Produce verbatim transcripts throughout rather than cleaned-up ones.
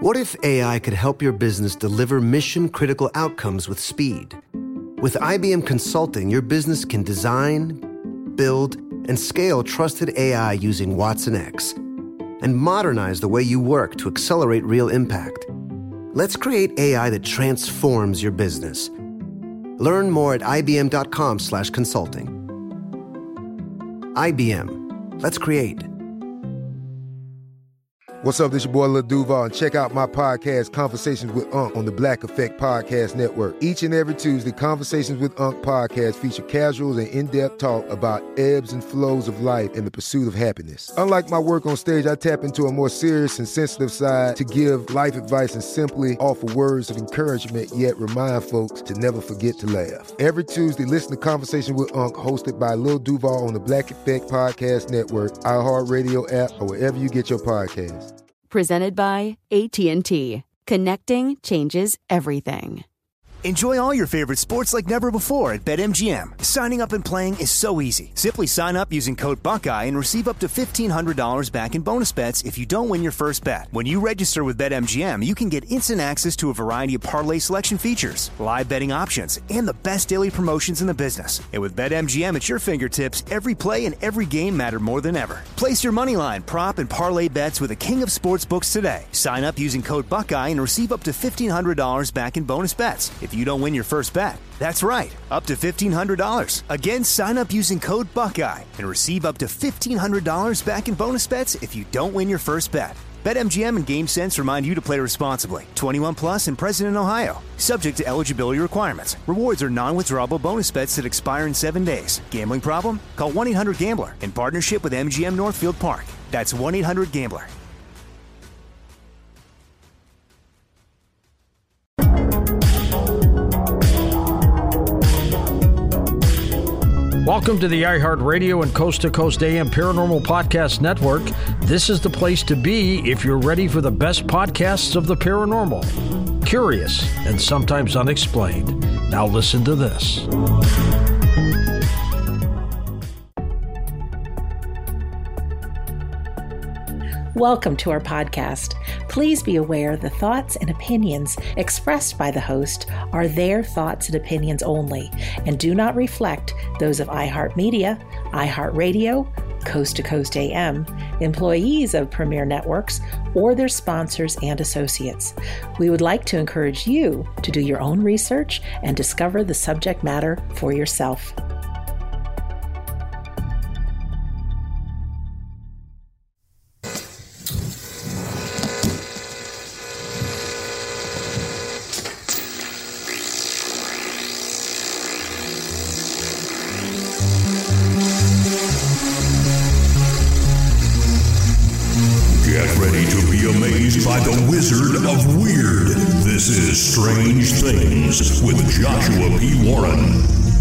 What if A I could help your business deliver mission-critical outcomes with speed? With I B M Consulting, your business can design, build, and scale trusted A I using Watson X, and modernize the way you work to accelerate real impact. Let's create A I that transforms your business. Learn more at ibm.com slash consulting. I B M. Let's create. What's up, this your boy Lil Duval, and check out my podcast, Conversations with Unc, on the Black Effect Podcast Network. Each and every Tuesday, Conversations with Unc podcast feature casuals and in-depth talk about ebbs and flows of life and the pursuit of happiness. Unlike my work on stage, I tap into a more serious and sensitive side to give life advice and simply offer words of encouragement, yet remind folks to never forget to laugh. Every Tuesday, listen to Conversation with Unc, hosted by Lil Duval on the Black Effect Podcast Network, iHeartRadio app, or wherever you get your podcasts. Presented by A T and T. Connecting changes everything. Enjoy all your favorite sports like never before at BetMGM. Signing up and playing is so easy. Simply sign up using code Buckeye and receive up to fifteen hundred dollars back in bonus bets if you don't win your first bet. When you register with BetMGM, you can get instant access to a variety of parlay selection features, live betting options, and the best daily promotions in the business. And with BetMGM at your fingertips, every play and every game matter more than ever. Place your moneyline, prop, and parlay bets with the king of sportsbooks today. Sign up using code Buckeye and receive up to fifteen hundred dollars back in bonus bets if you don't win your first bet. That's right, up to fifteen hundred dollars. Again, sign up using code Buckeye and receive up to fifteen hundred dollars back in bonus bets if you don't win your first bet. BetMGM and GameSense remind you to play responsibly. twenty-one plus and present in Ohio. Subject to eligibility requirements. Rewards are non-withdrawable bonus bets that expire in seven days. Gambling problem? Call one eight hundred gambler in partnership with M G M Northfield Park. That's one eight hundred gambler. Welcome to the iHeartRadio and Coast to Coast A M Paranormal Podcast Network. This is the place to be if you're ready for the best podcasts of the paranormal. Curious and sometimes unexplained. Now listen to this. Welcome to our podcast. Please be aware the thoughts and opinions expressed by the host are their thoughts and opinions only and do not reflect those of iHeartMedia, iHeartRadio, Coast to Coast A M, employees of Premier Networks, or their sponsors and associates. We would like to encourage you to do your own research and discover the subject matter for yourself. By the Wizard of Weird. This is Strange Things with Joshua P. Warren.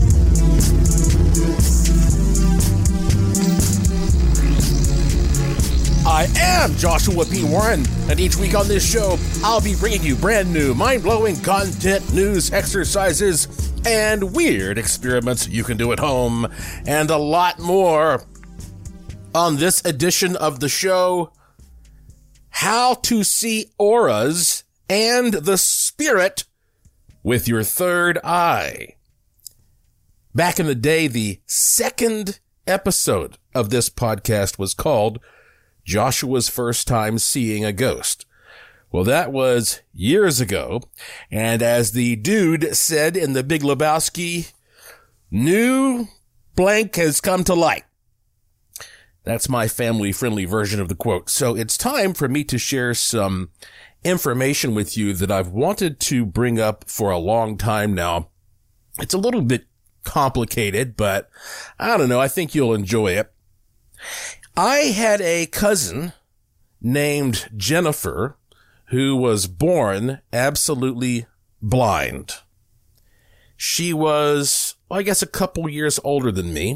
I am Joshua P. Warren, and each week on this show, I'll be bringing you brand new, mind-blowing content, news, exercises, and weird experiments you can do at home, and a lot more. On this edition of the show, how to see auras and the spirit with your third eye. Back in the day, the second episode of this podcast was called Joshua's First Time Seeing a Ghost. Well, that was years ago, and as the dude said in The Big Lebowski, new blank has come to light. That's my family-friendly version of the quote. So it's time for me to share some information with you that I've wanted to bring up for a long time now. It's a little bit complicated, but I don't know. I think you'll enjoy it. I had a cousin named Jennifer who was born absolutely blind. She was, well, I guess, a couple years older than me.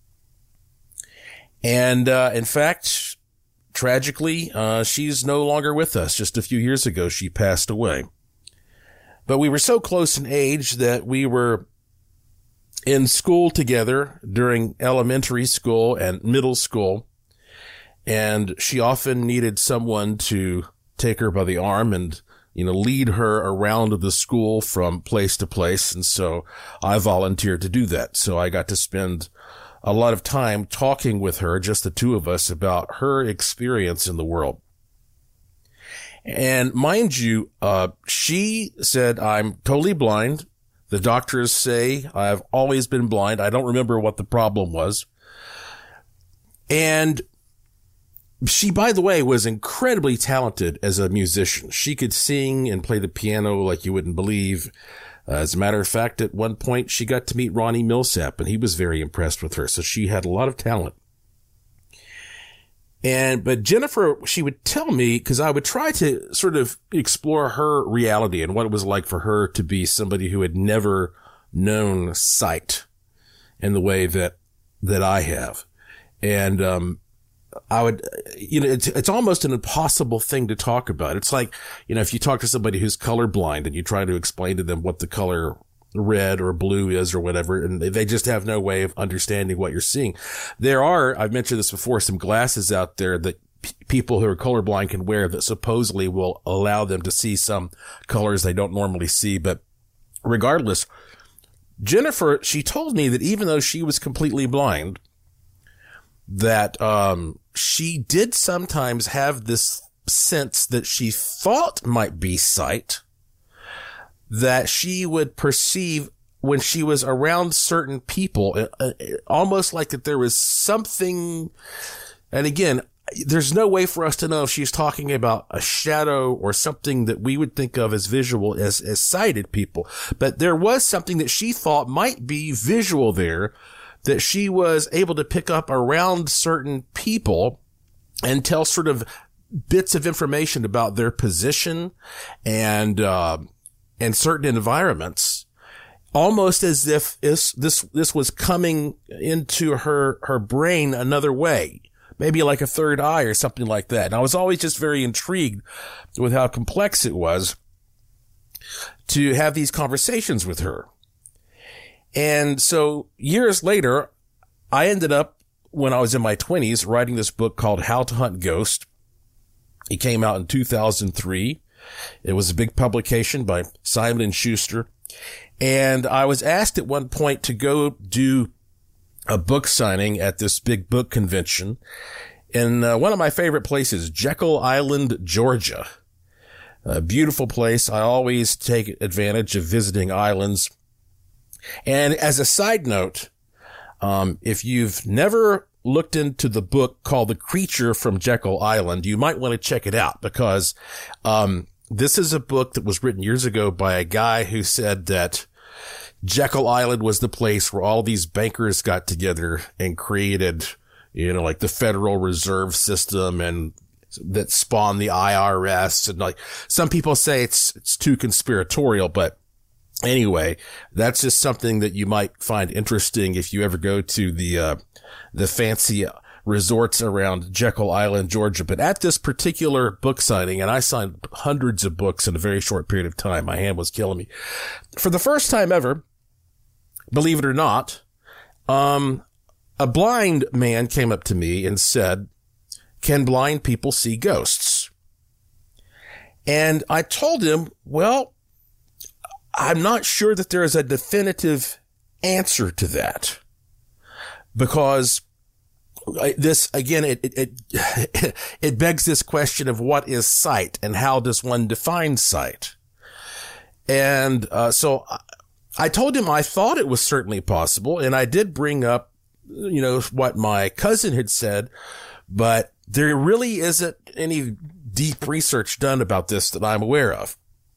And, uh, in fact, tragically, uh, she's no longer with us. Just a few years ago, she passed away. But we were so close in age that we were in school together during elementary school and middle school. And she often needed someone to take her by the arm and, you know, lead her around the school from place to place. And so I volunteered to do that. So I got to spend a lot of time talking with her, just the two of us, about her experience in the world. And mind you, uh, she said, I'm totally blind. The doctors say I've always been blind. I don't remember what the problem was. And she, by the way, was incredibly talented as a musician. She could sing and play the piano like you wouldn't believe. Uh, as a matter of fact, at one point, she got to meet Ronnie Millsap, and he was very impressed with her. So she had a lot of talent. And, but Jennifer, she would tell me, because I would try to sort of explore her reality and what it was like for her to be somebody who had never known sight in the way that, that I have. And, um, I would, you know, it's, it's almost an impossible thing to talk about. It's like, you know, if you talk to somebody who's colorblind and you try to explain to them what the color red or blue is or whatever, and they just have no way of understanding what you're seeing. There are, I've mentioned this before, some glasses out there that p- people who are colorblind can wear that supposedly will allow them to see some colors they don't normally see. But regardless, Jennifer, she told me that even though she was completely blind, that um she did sometimes have this sense that she thought might be sight, that she would perceive when she was around certain people, uh, almost like that there was something. And again, there's no way for us to know if she's talking about a shadow or something that we would think of as visual, as, as sighted people. But there was something that she thought might be visual there, that she was able to pick up around certain people and tell sort of bits of information about their position and, uh, and certain environments, almost as if this, this, this was coming into her, her brain another way, maybe like a third eye or something like that. And I was always just very intrigued with how complex it was to have these conversations with her. And so years later, I ended up, when I was in my twenties, writing this book called How to Hunt Ghosts. It came out in two thousand three. It was a big publication by Simon and Schuster. And I was asked at one point to go do a book signing at this big book convention in uh, one of my favorite places, Jekyll Island, Georgia. A beautiful place. I always take advantage of visiting islands. And as a side note, um, if you've never looked into the book called The Creature from Jekyll Island, you might want to check it out, because um this is a book that was written years ago by a guy who said that Jekyll Island was the place where all these bankers got together and created, you know, like the Federal Reserve System, and that spawned the I R S. And like, some people say it's it's too conspiratorial, but anyway, that's just something that you might find interesting if you ever go to the, uh, the fancy resorts around Jekyll Island, Georgia. But at this particular book signing, and I signed hundreds of books in a very short period of time, my hand was killing me. For the first time ever, believe it or not, um, a blind man came up to me and said, "Can blind people see ghosts?" And I told him, well, I'm not sure that there is a definitive answer to that, because this, again, it, it, it, it begs this question of what is sight and how does one define sight? And, uh, so I told him I thought it was certainly possible. And I did bring up, you know, what my cousin had said, but there really isn't any deep research done about this that I'm aware of.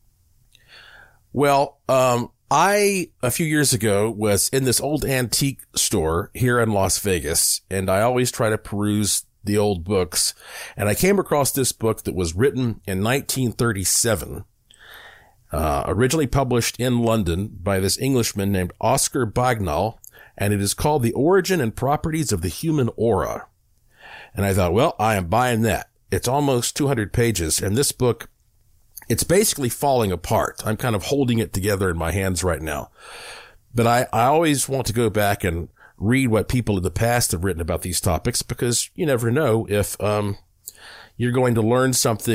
Well, um, I, a few years ago, was in this old antique store here in Las Vegas, and I always try to peruse the old books. And I came across this book that was written in nineteen thirty-seven, uh, originally published in London by this Englishman named Oscar Bagnall, and it is called The Origin and Properties of the Human Aura. And I thought, well, I am buying that. It's almost two hundred pages, and this book, it's basically falling apart. I'm kind of holding it together in my hands right now. But I, I always want to go back and read what people in the past have written about these topics, because you never know if um you're going to learn something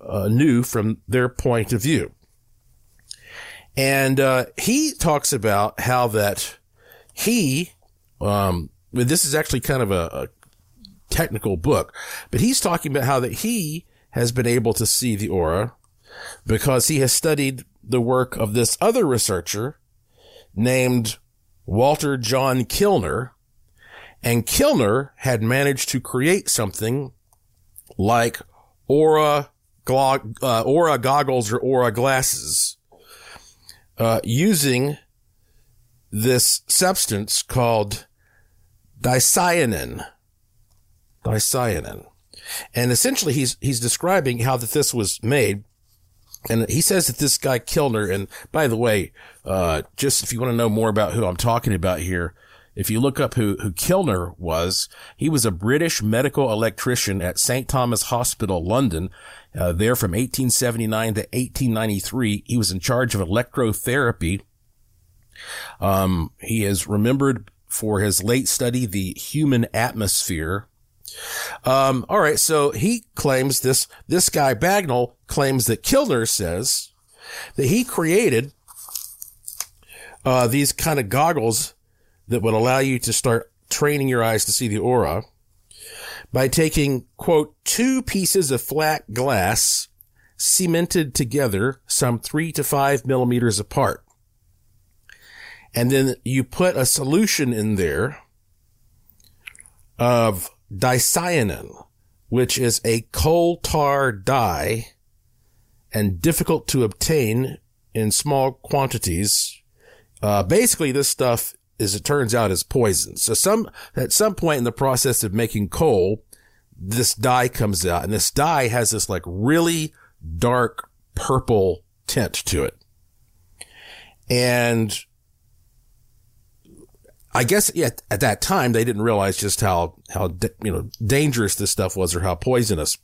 uh, new from their point of view. And uh, he talks about how that he, um, this is actually kind of a, a technical book, but he's talking about how that he has been able to see the aura because he has studied the work of this other researcher named Walter John Kilner. And Kilner had managed to create something like aura, glo- uh, aura goggles or aura glasses, uh, using this substance called dicyanin. Dicyanin. And essentially he's, he's describing how that this was made. And he says that this guy Kilner, and by the way, uh, just if you want to know more about who I'm talking about here, if you look up who, who Kilner was, he was a British medical electrician at Saint Thomas Hospital, London, uh, there from eighteen seventy-nine to eighteen ninety-three. He was in charge of electrotherapy. Um, he is remembered for his late study, The Human Atmosphere. Um, all right. So he claims this, this guy Bagnall claims that Kilner says that he created, uh, these kind of goggles that would allow you to start training your eyes to see the aura by taking, quote, two pieces of flat glass cemented together some three to five millimeters apart. And then you put a solution in there of dicyanin, which is a coal tar dye and difficult to obtain in small quantities. Uh, basically this stuff, as it turns out, is poison. So some, at some point in the process of making coal, this dye comes out, and this dye has this like really dark purple tint to it. And I guess yeah, at that time they didn't realize just how, how, you know, dangerous this stuff was or how poisonous.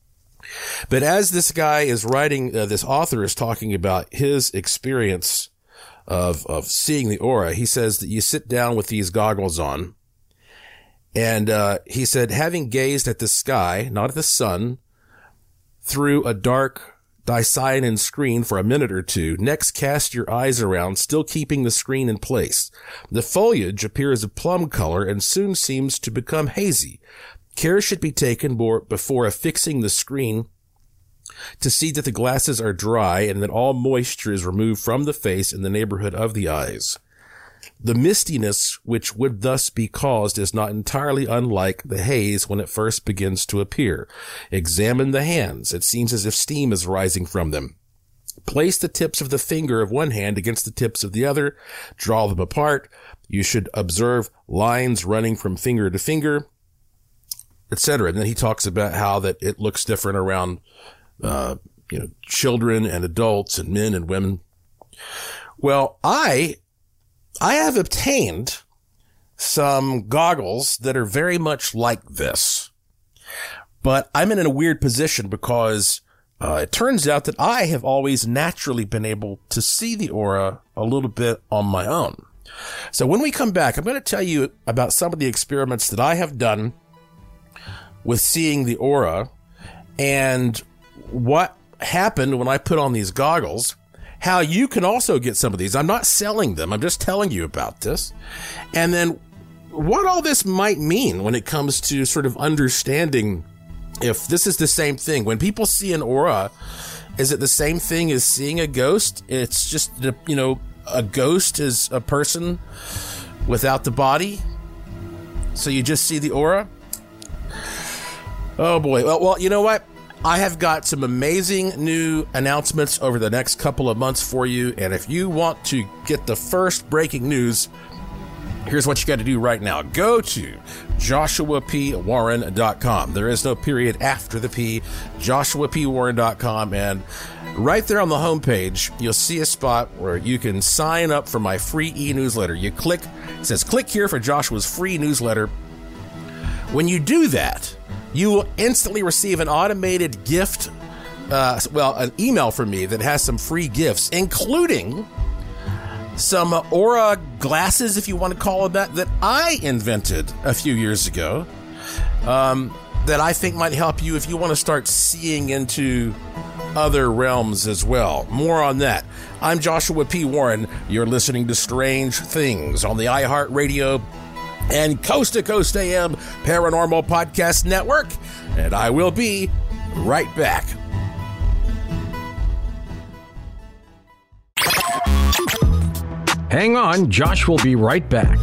But as this guy is writing, uh, this author is talking about his experience of, of seeing the aura, he says that you sit down with these goggles on. And, uh, he said, having gazed at the sky, not at the sun, through a dark dicyanin screen for a minute or two, next cast your eyes around, still keeping the screen in place. The foliage appears a plum color and soon seems to become hazy. Care should be taken before affixing the screen to see that the glasses are dry and that all moisture is removed from the face in the neighborhood of the eyes. The mistiness which would thus be caused is not entirely unlike the haze when it first begins to appear. Examine the hands. It seems as if steam is rising from them. Place the tips of the finger of one hand against the tips of the other. Draw them apart. You should observe lines running from finger to finger, et cetera. And then he talks about how that it looks different around, uh, you know, children and adults and men and women. Well, I... I have obtained some goggles that are very much like this, but I'm in a weird position because uh, it turns out that I have always naturally been able to see the aura a little bit on my own. So when we come back, I'm going to tell you about some of the experiments that I have done with seeing the aura and what happened when I put on these goggles. How you can also get some of these. I'm not selling them. I'm just telling you about this. And then what all this might mean when it comes to sort of understanding if this is the same thing. When people see an aura, is it the same thing as seeing a ghost? It's just, you know, a ghost is a person without the body. So you just see the aura? Oh boy. Well, well, you know what? I have got some amazing new announcements over the next couple of months for you. And if you want to get the first breaking news, here's what you got to do right now. Go to joshua p warren dot com. There is no period after the P, joshua p warren dot com. And right there on the homepage, you'll see a spot where you can sign up for my free e-newsletter. You click, it says click here for Joshua's free newsletter. When you do that, you will instantly receive an automated gift, uh, well, an email from me that has some free gifts, including some aura glasses, if you want to call it that, that I invented a few years ago, um, that I think might help you if you want to start seeing into other realms as well. More on that. I'm Joshua P. Warren. You're listening to Strange Things on the iHeartRadio and Coast to Coast A M Paranormal Podcast Network, and I will be right back. Hang on, Josh will be right back.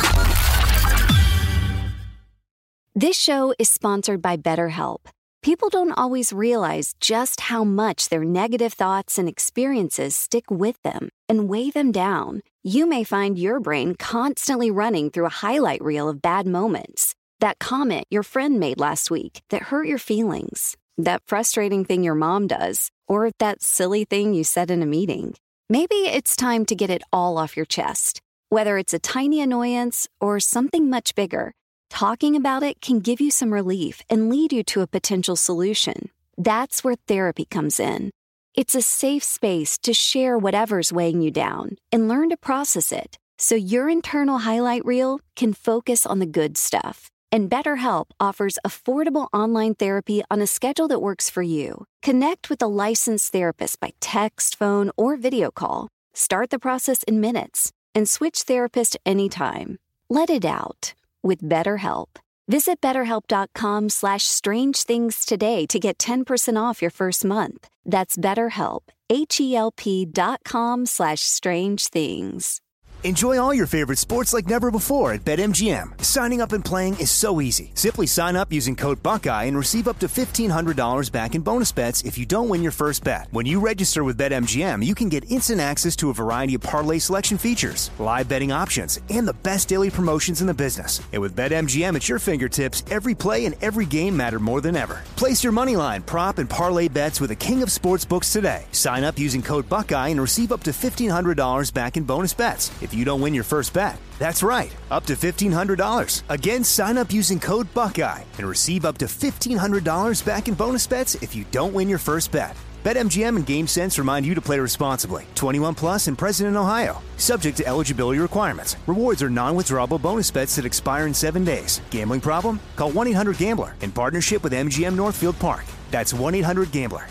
This show is sponsored by BetterHelp. People don't always realize just how much their negative thoughts and experiences stick with them and weigh them down. You may find your brain constantly running through a highlight reel of bad moments. That comment your friend made last week that hurt your feelings. That frustrating thing your mom does. Or that silly thing you said in a meeting. Maybe it's time to get it all off your chest. Whether it's a tiny annoyance or something much bigger, talking about it can give you some relief and lead you to a potential solution. That's where therapy comes in. It's a safe space to share whatever's weighing you down and learn to process it so your internal highlight reel can focus on the good stuff. And BetterHelp offers affordable online therapy on a schedule that works for you. Connect with a licensed therapist by text, phone, or video call. Start the process in minutes and switch therapist anytime. Let it out with BetterHelp. Visit betterhelp.com slash strange things today to get ten percent off your first month. That's BetterHelp, H-E-L-P dot com slash strange things. Enjoy all your favorite sports like never before at BetMGM. Signing up and playing is so easy. Simply sign up using code Buckeye and receive up to fifteen hundred dollars back in bonus bets if you don't win your first bet. When you register with BetMGM, you can get instant access to a variety of parlay selection features, live betting options, and the best daily promotions in the business. And with BetMGM at your fingertips, every play and every game matter more than ever. Place your moneyline, prop, and parlay bets with the king of sportsbooks today. Sign up using code Buckeye and receive up to fifteen hundred dollars back in bonus bets if you don't win your first bet. That's right, up to fifteen hundred dollars. Again, sign up using code Buckeye and receive up to fifteen hundred dollars back in bonus bets if you don't win your first bet. BetMGM and GameSense remind you to play responsibly. twenty-one plus and present in Ohio. Subject to eligibility requirements. Rewards are non-withdrawable bonus bets that expire in seven days. Gambling problem? Call one eight hundred gambler in partnership with M G M Northfield Park. That's one eight hundred gambler.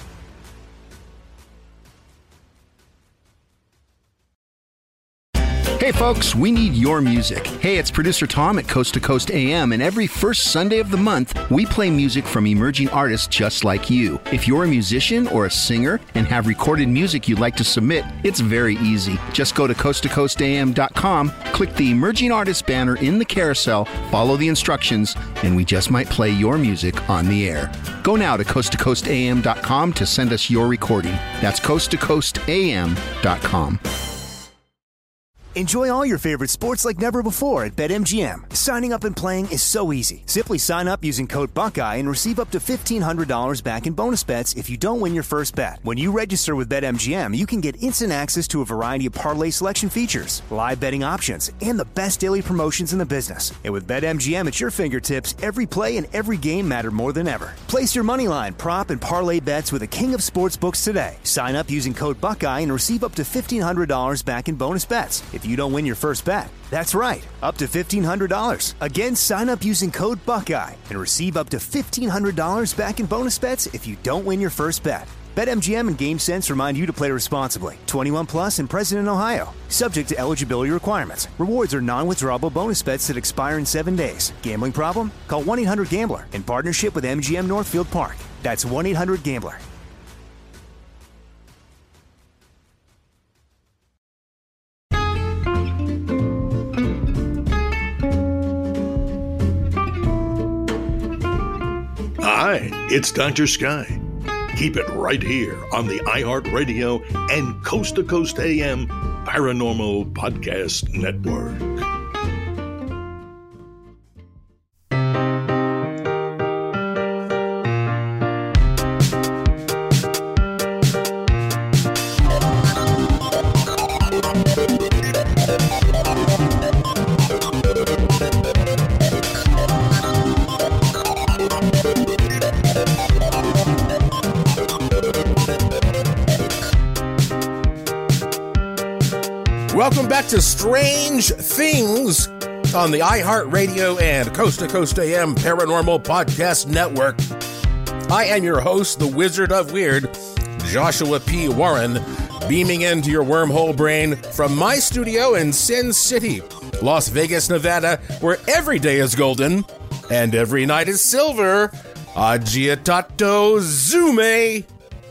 Hey folks, we need your music. Hey, it's producer Tom at Coast to Coast A M, and every first Sunday of the month, we play music from emerging artists just like you. If you're a musician or a singer and have recorded music you'd like to submit, it's very easy. Just go to coast to coast a m dot com, click the Emerging Artists banner in the carousel, follow the instructions, and we just might play your music on the air. Go now to coast to coast a m dot com to send us your recording. That's coast to coast a m dot com. Enjoy all your favorite sports like never before at BetMGM. Signing up and playing is so easy. Simply sign up using code Buckeye and receive up to fifteen hundred dollars back in bonus bets if you don't win your first bet. When you register with BetMGM, you can get instant access to a variety of parlay selection features, live betting options, and the best daily promotions in the business. And with BetMGM at your fingertips, every play and every game matter more than ever. Place your moneyline, prop, and parlay bets with the king of sportsbooks today. Sign up using code Buckeye and receive up to fifteen hundred dollars back in bonus bets if you don't win your first bet. That's right, up to fifteen hundred dollars. Again, sign up using code Buckeye and receive up to fifteen hundred dollars back in bonus bets if you don't win your first bet. BetMGM and GameSense remind you to play responsibly. twenty-one plus and present in Ohio. Subject to eligibility requirements. Rewards are non-withdrawable bonus bets that expire in seven days. Gambling problem? Call one eight hundred gambler in partnership with M G M Northfield Park. That's one eight hundred gambler. Hi, it's Doctor Sky. Keep it right here on the iHeartRadio and Coast to Coast A M Paranormal Podcast Network. Welcome back to Strange Things on the iHeartRadio and Coast to Coast A M Paranormal Podcast Network. I am your host, the Wizard of Weird, Joshua P. Warren, beaming into your wormhole brain from my studio in Sin City, Las Vegas, Nevada, where every day is golden and every night is silver. Aggiatato Zume.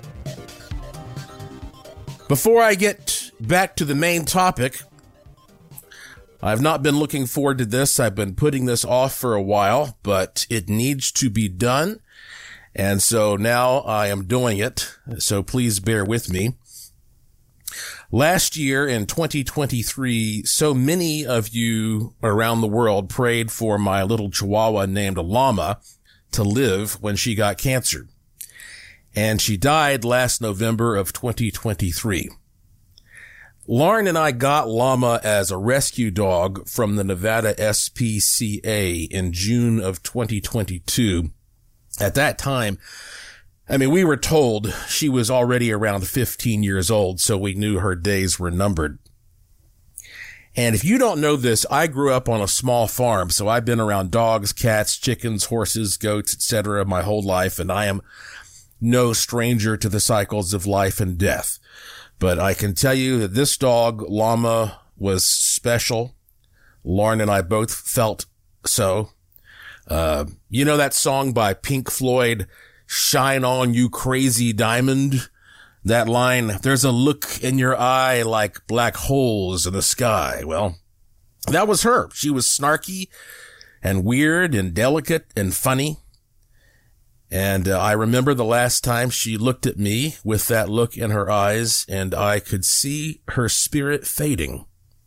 Before I get back to the main topic, I've not been looking forward to this. I've been putting this off for a while, but it needs to be done. And so now I am doing it. So please bear with me. Last year in twenty twenty-three, so many of you around the world prayed for my little chihuahua named Llama to live when she got cancer. And she died last November of twenty twenty-three. Lauren and I got Llama as a rescue dog from the Nevada S P C A in June of twenty twenty-two. At that time, I mean, we were told she was already around fifteen years old, so we knew her days were numbered. And if you don't know this, I grew up on a small farm, so I've been around dogs, cats, chickens, horses, goats, et cetera my whole life, and I am no stranger to the cycles of life and death. But I can tell you that this dog, Llama, was special. Lauren and I both felt so. Uh, you know that song by Pink Floyd, Shine On You Crazy Diamond? That line, there's a look in your eye like black holes in the sky. Well, that was her. She was snarky and weird and delicate and funny. And uh, I remember the last time she looked at me with that look in her eyes, and I could see her spirit fading.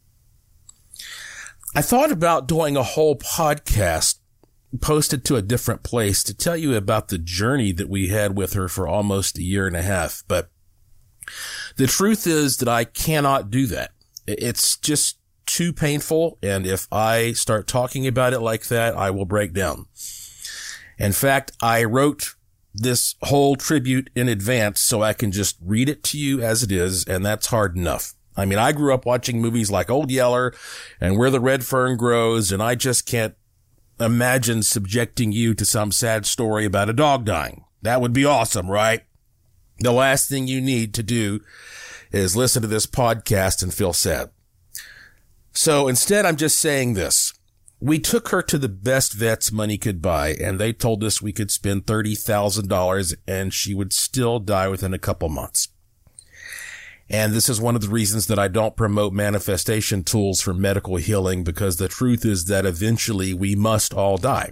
I thought about doing a whole podcast posted to a different place to tell you about the journey that we had with her for almost a year and a half. But the truth is that I cannot do that. It's just too painful. And if I start talking about it like that, I will break down. In fact, I wrote this whole tribute in advance so I can just read it to you as it is. And that's hard enough. I mean, I grew up watching movies like Old Yeller and Where the Red Fern Grows, and I just can't imagine subjecting you to some sad story about a dog dying. That would be awesome, right? The last thing you need to do is listen to this podcast and feel sad. So instead, I'm just saying this. We took her to the best vets money could buy, and they told us we could spend thirty thousand dollars and she would still die within a couple months. And this is one of the reasons that I don't promote manifestation tools for medical healing, because the truth is that eventually we must all die.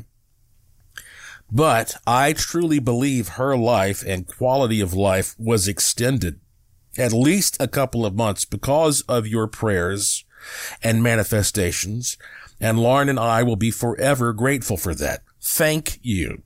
But I truly believe her life and quality of life was extended at least a couple of months because of your prayers and manifestations. And Lauren and I will be forever grateful for that. Thank you.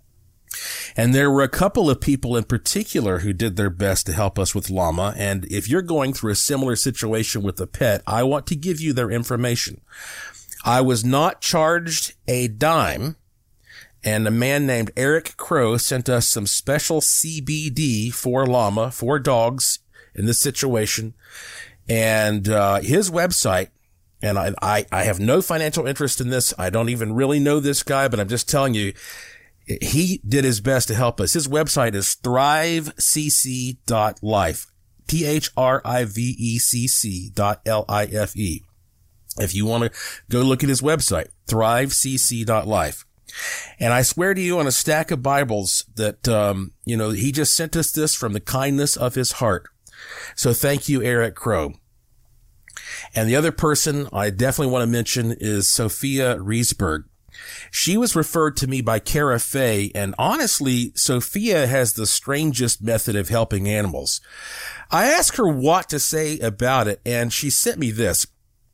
And there were a couple of people in particular who did their best to help us with Llama. And if you're going through a similar situation with a pet, I want to give you their information. I was not charged a dime. And a man named Eric Crow sent us some special C B D for Llama, for dogs in this situation. And uh his website, and I, I, I have no financial interest in this. I don't even really know this guy, but I'm just telling you, he did his best to help us. His website is thrive c c dot life, T H R I V E C C dot L I F E. If you want to go look at his website, thrive c c dot life. And I swear to you on a stack of Bibles that, um, you know, he just sent us this from the kindness of his heart. So thank you, Eric Crow. And the other person I definitely want to mention is Sophia Riesberg. She was referred to me by Cara Fay, and honestly, Sophia has the strangest method of helping animals. I asked her what to say about it, and she sent me this.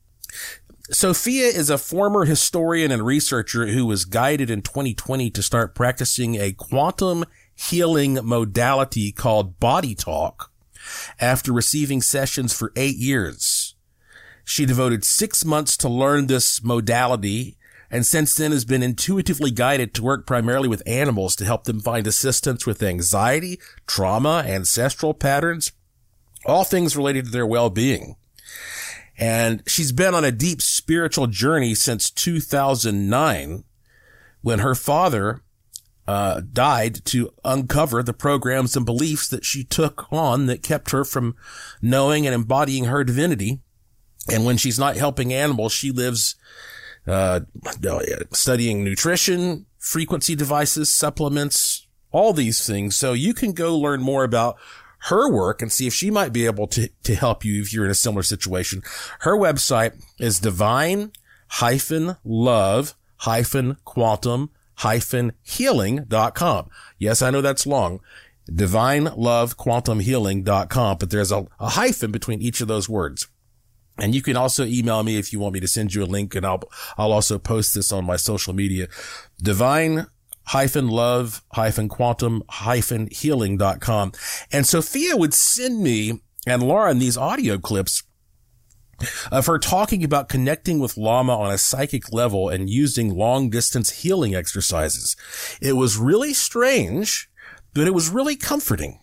Sophia is a former historian and researcher who was guided in twenty twenty to start practicing a quantum healing modality called Body Talk after receiving sessions for eight years. She devoted six months to learn this modality, and since then has been intuitively guided to work primarily with animals to help them find assistance with anxiety, trauma, ancestral patterns, all things related to their well-being. And she's been on a deep spiritual journey since two thousand nine, when her father uh, died to uncover the programs and beliefs that she took on that kept her from knowing and embodying her divinity. And when she's not helping animals, she lives, uh, studying nutrition, frequency devices, supplements, all these things. So you can go learn more about her work and see if she might be able to, to help you if you're in a similar situation. Her website is divine hyphen love hyphen quantum hyphen healing dot com. Yes, I know that's long. divine love quantum healing dot com, but there's a, a hyphen between each of those words. And you can also email me if you want me to send you a link, and I'll, I'll also post this on my social media. Divine hyphen love hyphen quantum hyphen healing dot com. And Sophia would send me and Lauren these audio clips of her talking about connecting with Lama on a psychic level and using long distance healing exercises. It was really strange, but it was really comforting.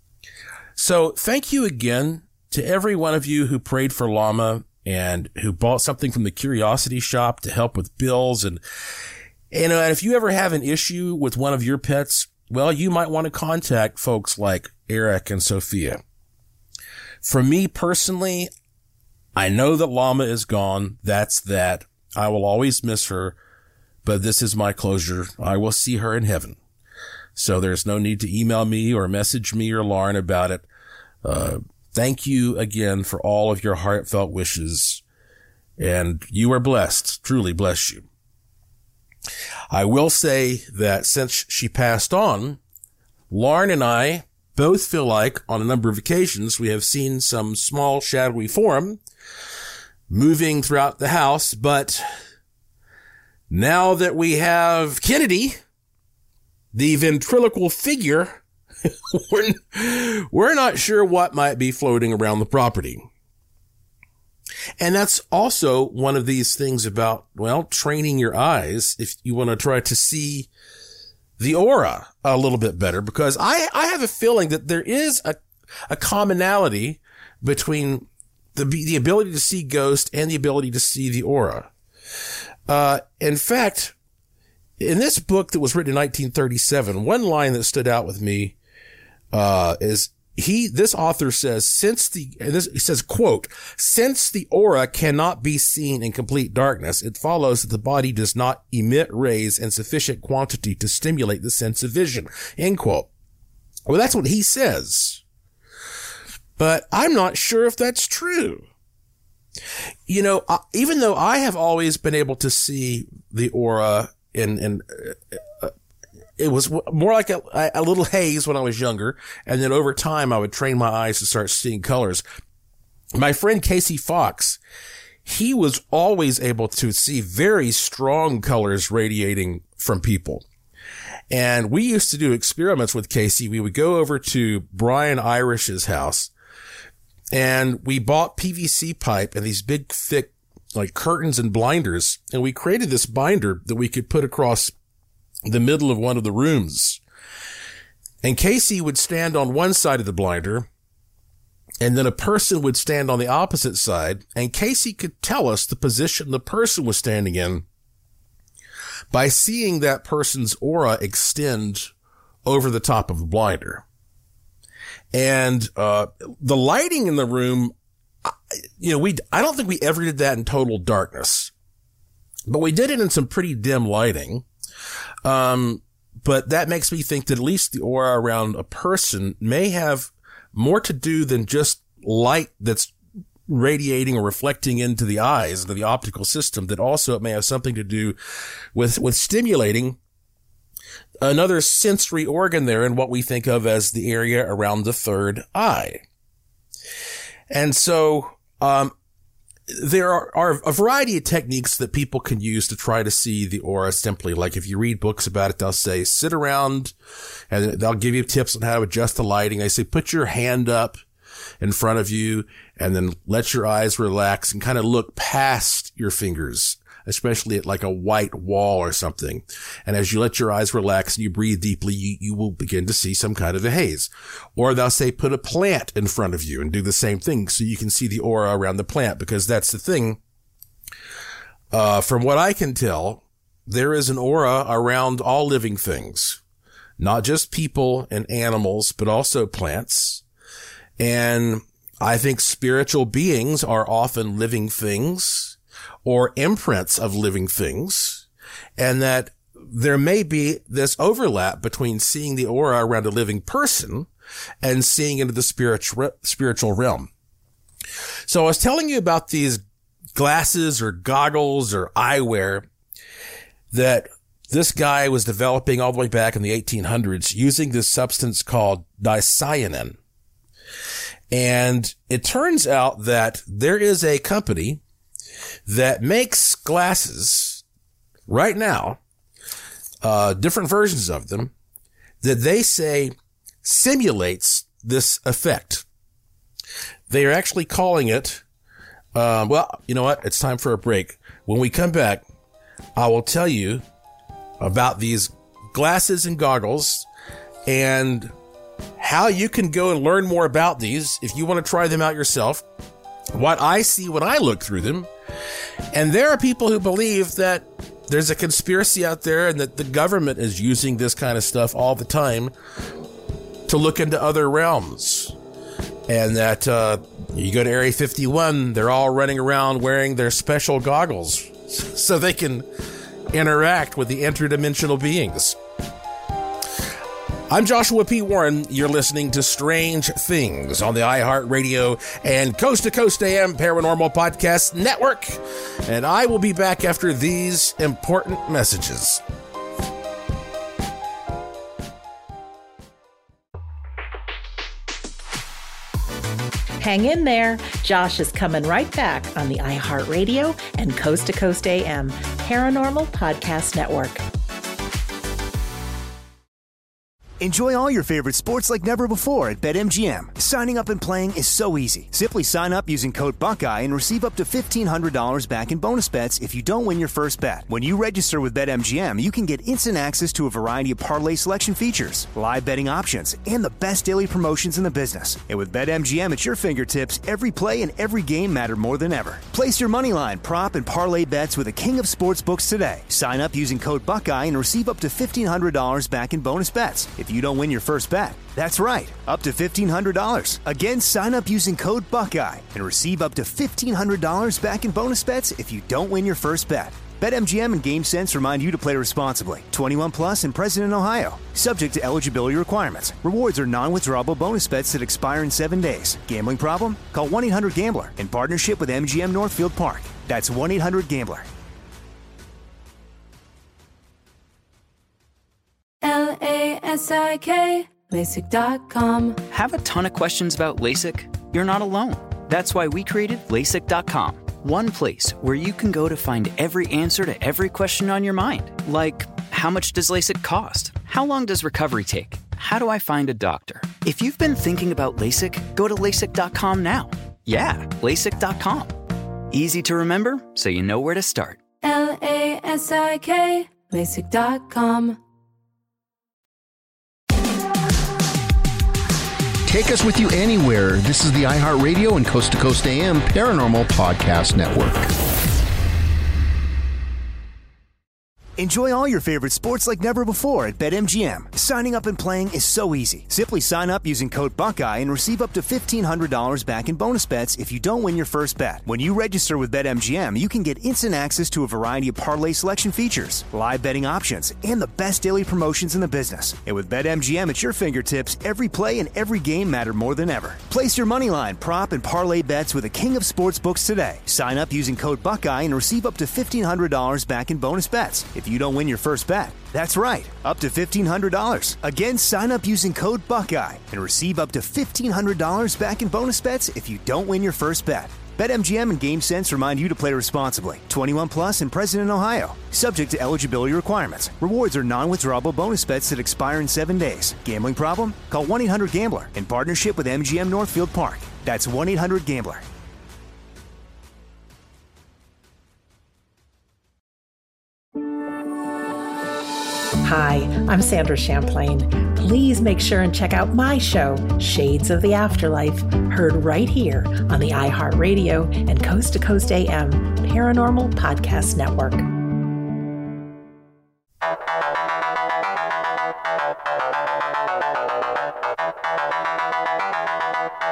So thank you again to every one of you who prayed for Lama and who bought something from the Curiosity Shop to help with bills. And, you know, and if you ever have an issue with one of your pets, well, you might want to contact folks like Eric and Sophia. For me personally, I know that Lama is gone. That's that. I will always miss her, but this is my closure. I will see her in heaven. So there's no need to email me or message me or Lauren about it. Uh, thank you again for all of your heartfelt wishes, and you are blessed. Truly bless you. I will say that since she passed on, Lauren and I both feel like on a number of occasions we have seen some small shadowy form moving throughout the house, but now that we have Kennedy, the ventriloquial figure, we're, we're not sure what might be floating around the property. And that's also one of these things about, well, training your eyes if you want to try to see the aura a little bit better, because I, I have a feeling that there is a, a commonality between the, the ability to see ghosts and the ability to see the aura. Uh, in fact, in this book that was written in nineteen thirty-seven, one line that stood out with me, uh, is he, this author says, since the, and this, he says, quote, since the aura cannot be seen in complete darkness, it follows that the body does not emit rays in sufficient quantity to stimulate the sense of vision, end quote. Well, that's what he says. But I'm not sure if that's true. You know, uh, even though I have always been able to see the aura in, in, uh, it was more like a, a little haze when I was younger. And then over time, I would train my eyes to start seeing colors. My friend Casey Fox, he was always able to see very strong colors radiating from people. And we used to do experiments with Casey. We would go over to Brian Irish's house, and we bought P V C pipe and these big, thick, like curtains and blinders. And we created this binder that we could put across the middle of one of the rooms. And Casey would stand on one side of the blinder, and then a person would stand on the opposite side. And Casey could tell us the position the person was standing in by seeing that person's aura extend over the top of the blinder. And, uh, the lighting in the room, you know, we, I don't think we ever did that in total darkness, but we did it in some pretty dim lighting. Um, but that makes me think that at least the aura around a person may have more to do than just light that's radiating or reflecting into the eyes, into the optical system, that also it may have something to do with, with stimulating another sensory organ there in what we think of as the area around the third eye. And so, um, there are, are a variety of techniques that people can use to try to see the aura simply. Like if you read books about it, they'll say, sit around, and they'll give you tips on how to adjust the lighting. They say, put your hand up in front of you and then let your eyes relax and kind of look past your fingers, especially at like a white wall or something. And as you let your eyes relax and you breathe deeply, you, you will begin to see some kind of a haze. Or they'll say, put a plant in front of you and do the same thing so you can see the aura around the plant, because that's the thing. Uh, from what I can tell, there is an aura around all living things. not just people and animals, but also plants. And I think spiritual beings are often living things or imprints of living things, and that there may be this overlap between seeing the aura around a living person and seeing into the spiritual spiritual realm. So I was telling you about these glasses or goggles or eyewear that this guy was developing all the way back in the eighteen hundreds using this substance called dicyanin. And it turns out that there is a company that makes glasses right now, uh, different versions of them, that they say simulates this effect. They are actually calling it, um, well, you know what? It's time for a break. When we come back, I will tell you about these glasses and goggles and how you can go and learn more about these if you want to try them out yourself, what I see when I look through them. And there are people who believe that there's a conspiracy out there and that the government is using this kind of stuff all the time to look into other realms. And that uh, you go to Area fifty-one, they're all running around wearing their special goggles so they can interact with the interdimensional beings. I'm Joshua P. Warren. You're listening to Strange Things on the iHeartRadio and Coast to Coast A M Paranormal Podcast Network. And I will be back after these important messages. Hang in there. Josh is coming right back on the iHeartRadio and Coast to Coast A M Paranormal Podcast Network. Enjoy all your favorite sports like never before at BetMGM. Signing up and playing is so easy. Simply sign up using code Buckeye and receive up to fifteen hundred dollars back in bonus bets if you don't win your first bet. When you register with BetMGM, you can get instant access to a variety of parlay selection features, live betting options, and the best daily promotions in the business. And with BetMGM at your fingertips, every play and every game matter more than ever. Place your moneyline, prop, and parlay bets with the king of sportsbooks today. Sign up using code Buckeye and receive up to fifteen hundred dollars back in bonus bets if you don't win your first bet. That's right, up to fifteen hundred dollars. Again, sign up using code Buckeye and receive up to fifteen hundred dollars back in bonus bets if you don't win your first bet. BetMGM and GameSense remind you to play responsibly. twenty-one plus and present in Ohio. Subject to eligibility requirements. Rewards are non-withdrawable bonus bets that expire in seven days. Gambling problem? Call one eight hundred gambler in partnership with M G M Northfield Park. That's one eight hundred gambler. L A S I K, LASIK dot com. Have a ton of questions about LASIK? You're not alone. That's why we created LASIK dot com. One place where you can go to find every answer to every question on your mind. Like, how much does LASIK cost? How long does recovery take? How do I find a doctor? If you've been thinking about LASIK, go to LASIK dot com now. Yeah, LASIK dot com. Easy to remember, so you know where to start. L A S I K, LASIK dot com. Take us with you anywhere. This is the iHeartRadio and Coast to Coast A M Paranormal Podcast Network. Enjoy all your favorite sports like never before at BetMGM. Signing up and playing is so easy. Simply sign up using code Buckeye and receive up to fifteen hundred dollars back in bonus bets if you don't win your first bet. When you register with BetMGM, you can get instant access to a variety of parlay selection features, live betting options, and the best daily promotions in the business. And with BetMGM at your fingertips, every play and every game matter more than ever. Place your moneyline, prop, and parlay bets with the king of sportsbooks today. Sign up using code Buckeye and receive up to fifteen hundred dollars back in bonus bets if you don't win your first bet. That's right, up to fifteen hundred dollars. Again, sign up using code Buckeye and receive up to fifteen hundred dollars back in bonus bets if you don't win your first bet. BetMGM and GameSense remind you to play responsibly. twenty-one plus and present in Ohio. Subject to eligibility requirements. Rewards are non-withdrawable bonus bets that expire in seven days. Gambling problem? Call one eight hundred gambler in partnership with M G M Northfield Park. That's one eight hundred gambler. Hi, I'm Sandra Champlain. Please make sure and check out my show, Shades of the Afterlife, heard right here on the iHeartRadio and Coast to Coast A M Paranormal Podcast Network.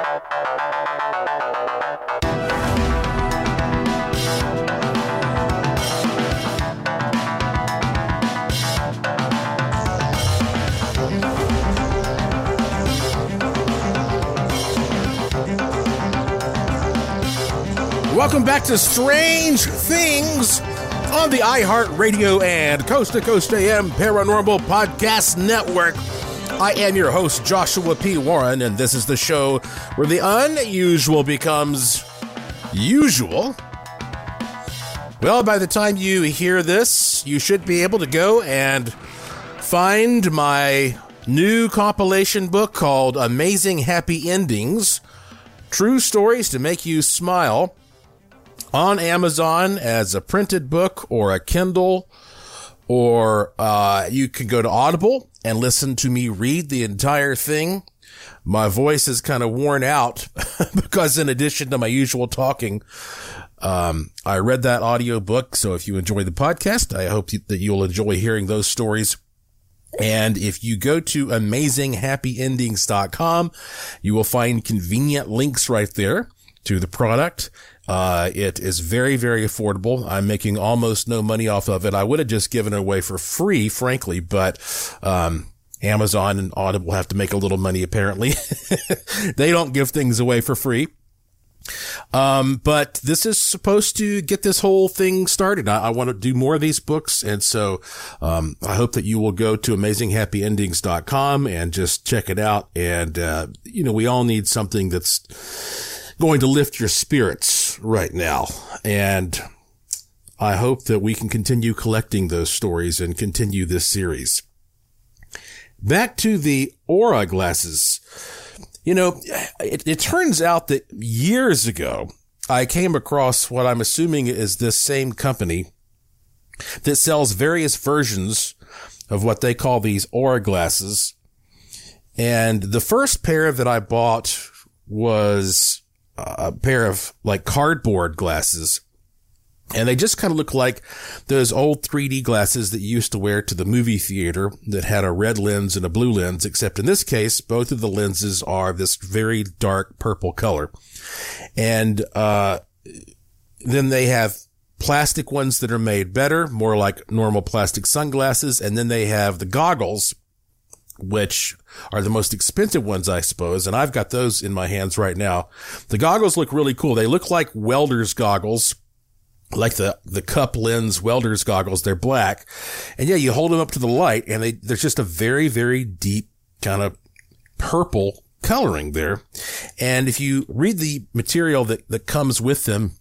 Welcome back to Strange Things on the iHeartRadio and Coast to Coast A M Paranormal Podcast Network. I am your host, Joshua P. Warren, and this is the show where the unusual becomes usual. Well, by the time you hear this, you should be able to go and find my new compilation book called Amazing Happy Endings, True Stories to Make You Smile, on Amazon as a printed book or a Kindle, or uh, you can go to Audible and listen to me read the entire thing. My voice is kind of worn out because in addition to my usual talking, um, I read that audio book. So if you enjoy the podcast, I hope that you'll enjoy hearing those stories. And if you go to amazing happy endings dot com, you will find convenient links right there to the product. Uh, it is very, very affordable. I'm making almost no money off of it. I would have just given it away for free, frankly, but, um, Amazon and Audible have to make a little money, apparently. They don't give things away for free. Um, but this is supposed to get this whole thing started. I, I want to do more of these books. And so, um, I hope that you will go to amazing happy endings dot com and just check it out. And, uh, you know, we all need something that's going to lift your spirits right now. And I hope that we can continue collecting those stories and continue this series. Back to the Aura glasses. You know, it, it turns out that years ago, I came across what I'm assuming is this same company that sells various versions of what they call these Aura glasses. And the first pair that I bought was a pair of like cardboard glasses, and they just kind of look like those old three D glasses that you used to wear to the movie theater that had a red lens and a blue lens, except in this case, both of the lenses are this very dark purple color. And, uh, then they have plastic ones that are made better, more like normal plastic sunglasses. And then they have the goggles, which are the most expensive ones, I suppose. And I've got those in my hands right now. The goggles look really cool. They look like welder's goggles, like the, the cup lens welder's goggles. They're black. And yeah, you hold them up to the light and they, there's just a very, very deep kind of purple coloring there. And if you read the material that, that comes with them,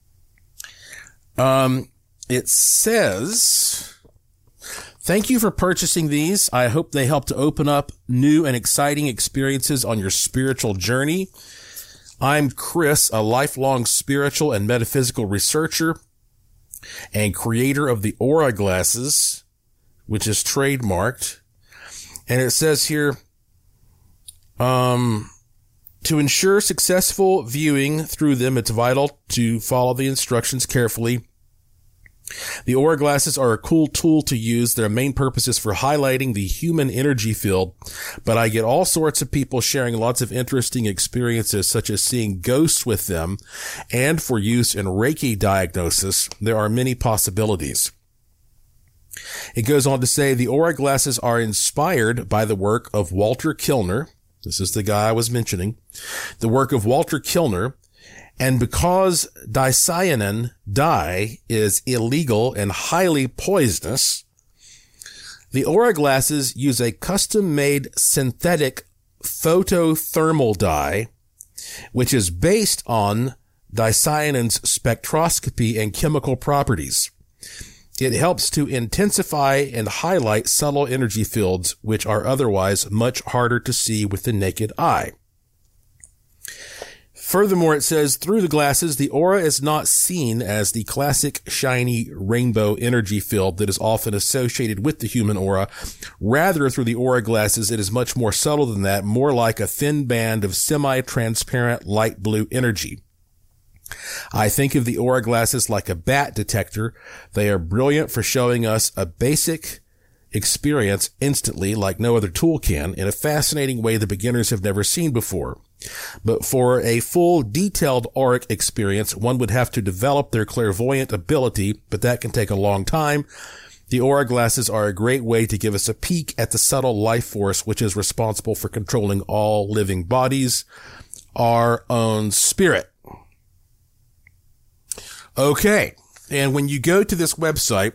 um, it says, thank you for purchasing these. I hope they help to open up new and exciting experiences on your spiritual journey. I'm Chris, a lifelong spiritual and metaphysical researcher and creator of the Aura glasses, which is trademarked. And it says here, um, to ensure successful viewing through them, it's vital to follow the instructions carefully. The Aura glasses are a cool tool to use. Their main purpose is for highlighting the human energy field, but I get all sorts of people sharing lots of interesting experiences, such as seeing ghosts with them, and for use in Reiki diagnosis. There are many possibilities. It goes on to say the Aura glasses are inspired by the work of Walter Kilner. This is the guy I was mentioning. The work of Walter Kilner. And because dicyanin dye is illegal and highly poisonous, the Aura glasses use a custom-made synthetic photothermal dye, which is based on dicyanin's spectroscopy and chemical properties. It helps to intensify and highlight subtle energy fields, which are otherwise much harder to see with the naked eye. Furthermore, it says, through the glasses, the aura is not seen as the classic shiny rainbow energy field that is often associated with the human aura. Rather, through the Aura glasses, it is much more subtle than that, more like a thin band of semi-transparent light blue energy. I think of the Aura glasses like a bat detector. They are brilliant for showing us a basic experience instantly, like no other tool can, in a fascinating way the beginners have never seen before. But for a full detailed auric experience, one would have to develop their clairvoyant ability, but that can take a long time. The aura glasses are a great way to give us a peek at the subtle life force which is responsible for controlling all living bodies, our own spirit. Okay. And when you go to this website,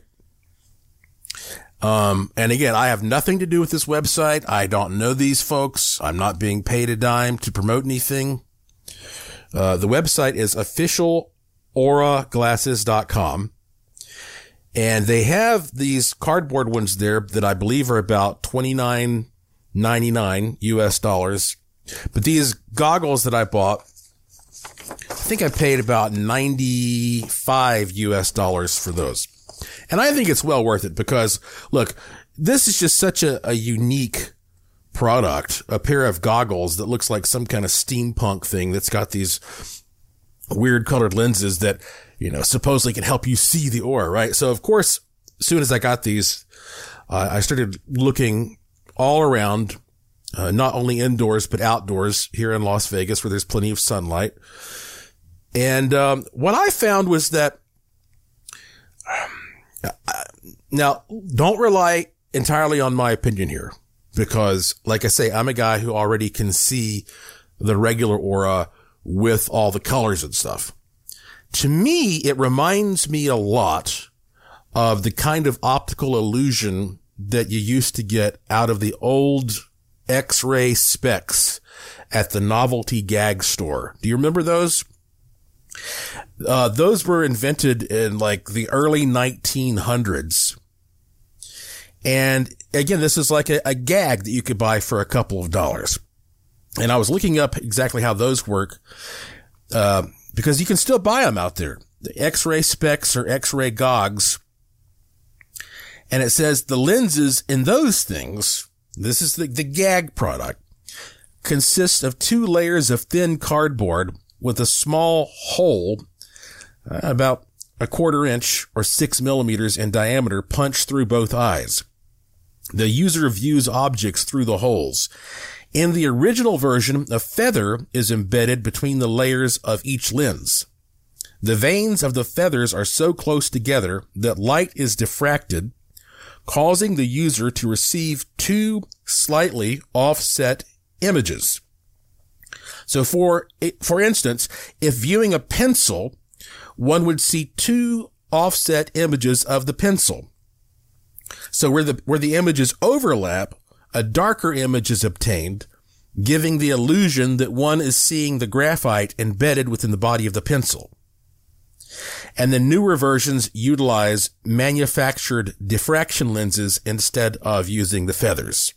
um, and again, I have nothing to do with this website. I don't know these folks. I'm not being paid a dime to promote anything. Uh, the website is official aura glasses dot com. And they have these cardboard ones there that I believe are about twenty-nine ninety-nine U S dollars. But these goggles that I bought, I think I paid about ninety-five U S dollars for those. And I think it's well worth it because, look, this is just such a, a unique product, a pair of goggles that looks like some kind of steampunk thing that's got these weird colored lenses that, you know, supposedly can help you see the aura, right? So, of course, as soon as I got these, uh, I started looking all around, uh, not only indoors, but outdoors here in Las Vegas where there's plenty of sunlight. And um, what I found was that, uh, now, don't rely entirely on my opinion here because, like I say, I'm a guy who already can see the regular aura with all the colors and stuff. To me, it reminds me a lot of the kind of optical illusion that you used to get out of the old X-ray specs at the novelty gag store. Do you remember those? Uh, those were invented in like the early nineteen hundreds. And again, this is like a, a gag that you could buy for a couple of dollars. And I was looking up exactly how those work, uh, because you can still buy them out there. The X-ray specs or X-ray gogs. And it says the lenses in those things, this is the, the gag product, consists of two layers of thin cardboard with a small hole, uh, about a quarter inch or six millimeters in diameter, punched through both eyes. The user views objects through the holes. In the original version, a feather is embedded between the layers of each lens. The vanes of the feathers are so close together that light is diffracted, causing the user to receive two slightly offset images. So for, for instance, if viewing a pencil, one would see two offset images of the pencil. So where the, where the images overlap, a darker image is obtained, giving the illusion that one is seeing the graphite embedded within the body of the pencil. And the newer versions utilize manufactured diffraction lenses instead of using the feathers.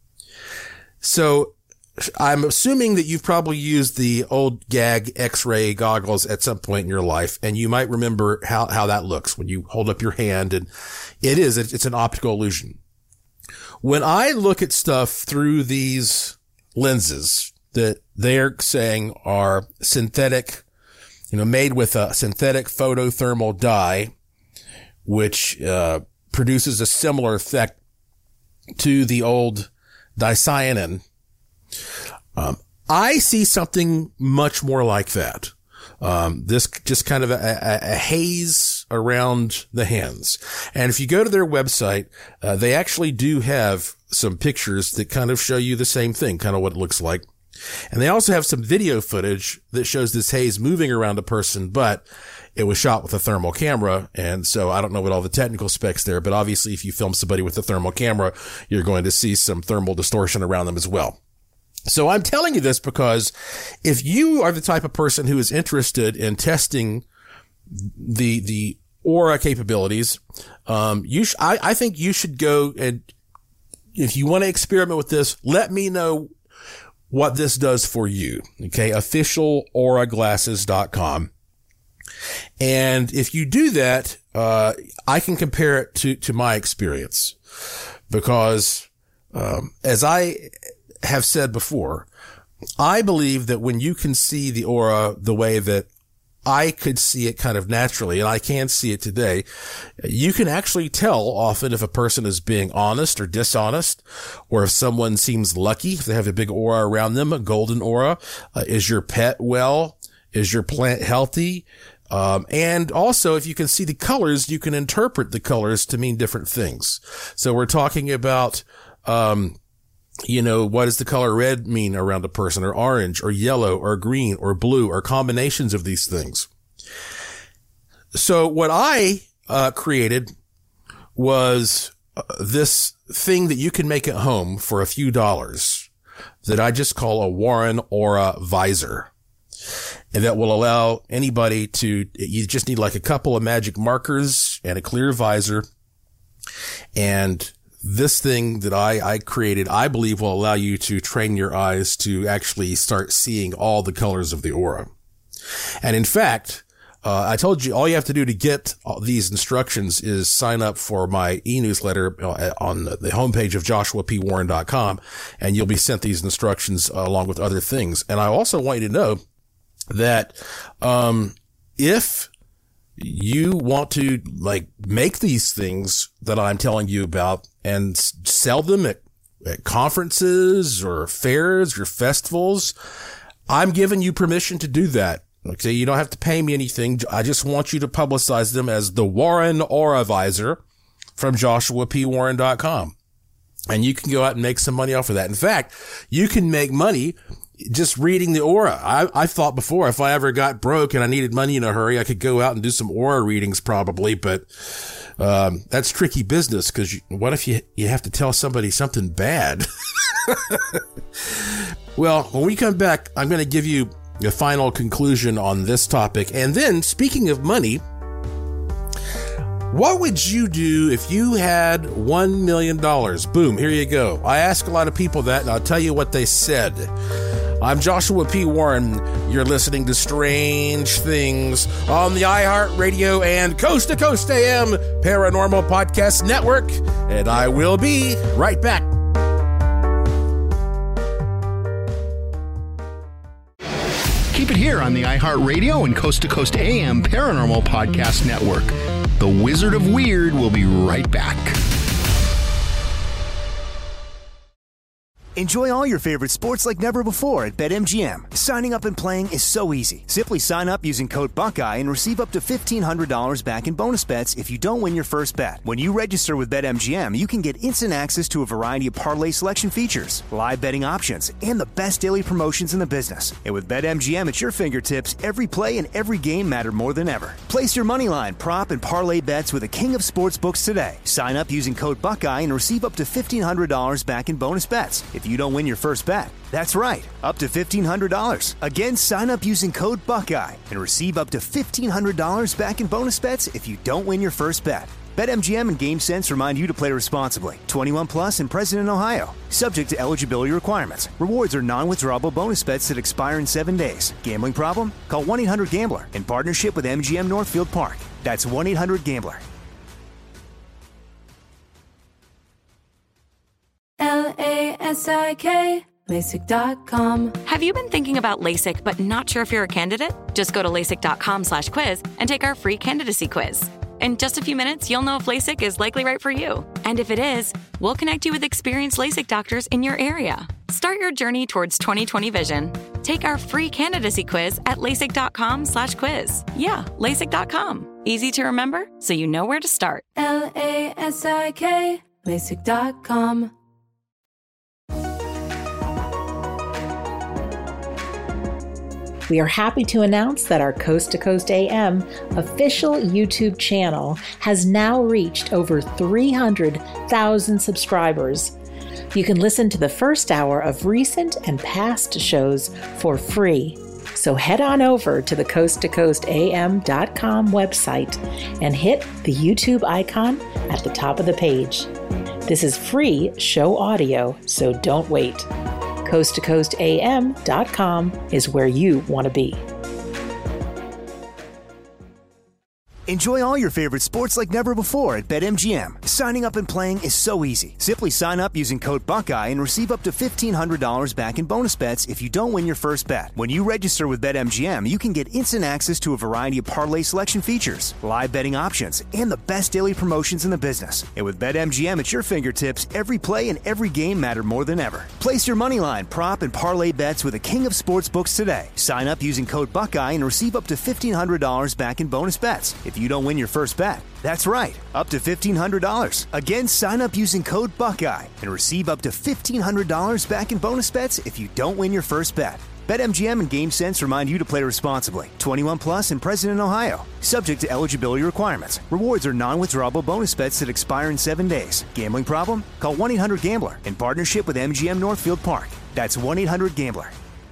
So I'm assuming that you've probably used the old gag X-ray goggles at some point in your life, and you might remember how, how that looks when you hold up your hand, and it is, it's an optical illusion. When I look at stuff through these lenses that they're saying are synthetic, you know, made with a synthetic photothermal dye, which, uh, produces a similar effect to the old dicyanin, Um, I see something much more like that. Um, this just kind of a, a, a haze around the hands. And if you go to their website, uh, they actually do have some pictures that kind of show you the same thing, kind of what it looks like. And they also have some video footage that shows this haze moving around a person, but it was shot with a thermal camera. And so I don't know what all the technical specs there, but obviously if you film somebody with a thermal camera, you're going to see some thermal distortion around them as well. So I'm telling you this because if you are the type of person who is interested in testing the, the aura capabilities, um, you sh- I, I think you should go and if you want to experiment with this, let me know what this does for you. Okay. official aura glasses dot com. And if you do that, uh, I can compare it to, to my experience because, um, as I, have said before, I believe that when you can see the aura the way that I could see it kind of naturally, and I can see it today. You can actually tell often if a person is being honest or dishonest, or if someone seems lucky, if they have a big aura around them, a golden aura. Uh, is your pet well? Is your plant healthy? Um, and also, if you can see the colors, you can interpret the colors to mean different things. So we're talking about, um, you know, what does the color red mean around a person, or orange, or yellow, or green, or blue, or combinations of these things. So what I, uh, created was uh, this thing that you can make at home for a few dollars that I just call a Warren Aura Visor. And that will allow anybody to, you just need like a couple of magic markers and a clear visor. And this thing that I, I created, I believe will allow you to train your eyes to actually start seeing all the colors of the aura. And in fact, uh, I told you all you have to do to get these instructions is sign up for my e-newsletter on the homepage of joshua p warren dot com, and you'll be sent these instructions uh, along with other things. And I also want you to know that, um, if you want to like make these things that I'm telling you about and sell them at, at conferences or fairs or festivals, I'm giving you permission to do that. Okay. You don't have to pay me anything. I just want you to publicize them as the Warren Aura Visor from joshua p warren dot com. And you can go out and make some money off of that. In fact, you can make money just reading the aura. I, I thought before if I ever got broke and I needed money in a hurry, I could go out and do some aura readings probably, but, um, that's tricky business because what if you, you have to tell somebody something bad? Well, when we come back, I'm going to give you a final conclusion on this topic. And then speaking of money, what would you do if you had one million dollars? Boom, here you go. I ask a lot of people that, and I'll tell you what they said. I'm Joshua P. Warren. You're listening to Strange Things on the iHeartRadio and Coast to Coast A M Paranormal Podcast Network, and I will be right back. Keep it here on the iHeartRadio and Coast to Coast A M Paranormal Podcast Network. The Wizard of Weird will be right back. Enjoy all your favorite sports like never before at BetMGM. Signing up and playing is so easy. Simply sign up using code Buckeye and receive up to fifteen hundred dollars back in bonus bets if you don't win your first bet. When you register with BetMGM, you can get instant access to a variety of parlay selection features, live betting options, and the best daily promotions in the business. And with BetMGM at your fingertips, every play and every game matter more than ever. Place your moneyline, prop, and parlay bets with the king of sportsbooks today. Sign up using code Buckeye and receive up to fifteen hundred dollars back in bonus bets if you don't win your first bet. That's right, up to fifteen hundred dollars. Again, sign up using code Buckeye and receive up to fifteen hundred dollars back in bonus bets if you don't win your first bet. BetMGM and GameSense remind you to play responsibly. twenty-one plus and present in Ohio. Subject to eligibility requirements. Rewards are non-withdrawable bonus bets that expire in seven days. Gambling problem? Call one eight hundred gambler in partnership with M G M Northfield Park. That's one eight hundred gambler. L A S I K, LASIK dot com. Have you been thinking about LASIK but not sure if you're a candidate? Just go to LASIK dot com slash quiz and take our free candidacy quiz. In just a few minutes, you'll know if LASIK is likely right for you. And if it is, we'll connect you with experienced LASIK doctors in your area. Start your journey towards twenty twenty vision. Take our free candidacy quiz at LASIK dot com slash quiz. Yeah, LASIK dot com. Easy to remember, so you know where to start. L A S I K, LASIK dot com. We are happy to announce that our Coast to Coast A M official YouTube channel has now reached over three hundred thousand subscribers. You can listen to the first hour of recent and past shows for free. So head on over to the coast to coast A M dot com website and hit the YouTube icon at the top of the page. This is free show audio, so don't wait. coast to coast A M dot com is where you want to be. Enjoy all your favorite sports like never before at BetMGM. Signing up and playing is so easy. Simply sign up using code Buckeye and receive up to fifteen hundred dollars back in bonus bets if you don't win your first bet. When you register with BetMGM, you can get instant access to a variety of parlay selection features, live betting options, and the best daily promotions in the business. And with BetMGM at your fingertips, every play and every game matter more than ever. Place your moneyline, prop, and parlay bets with the king of sportsbooks today. Sign up using code Buckeye and receive up to fifteen hundred dollars back in bonus bets if you don't win your first bet. That's right, up to fifteen hundred dollars. Again, sign up using code Buckeye and receive up to fifteen hundred dollars back in bonus bets if you don't win your first bet. BetMGM and GameSense remind you to play responsibly. twenty-one plus and present in Ohio. Subject to eligibility requirements. Rewards are non-withdrawable bonus bets that expire in seven days. Gambling problem? Call one eight hundred gambler in partnership with M G M Northfield Park. That's one eight hundred gambler.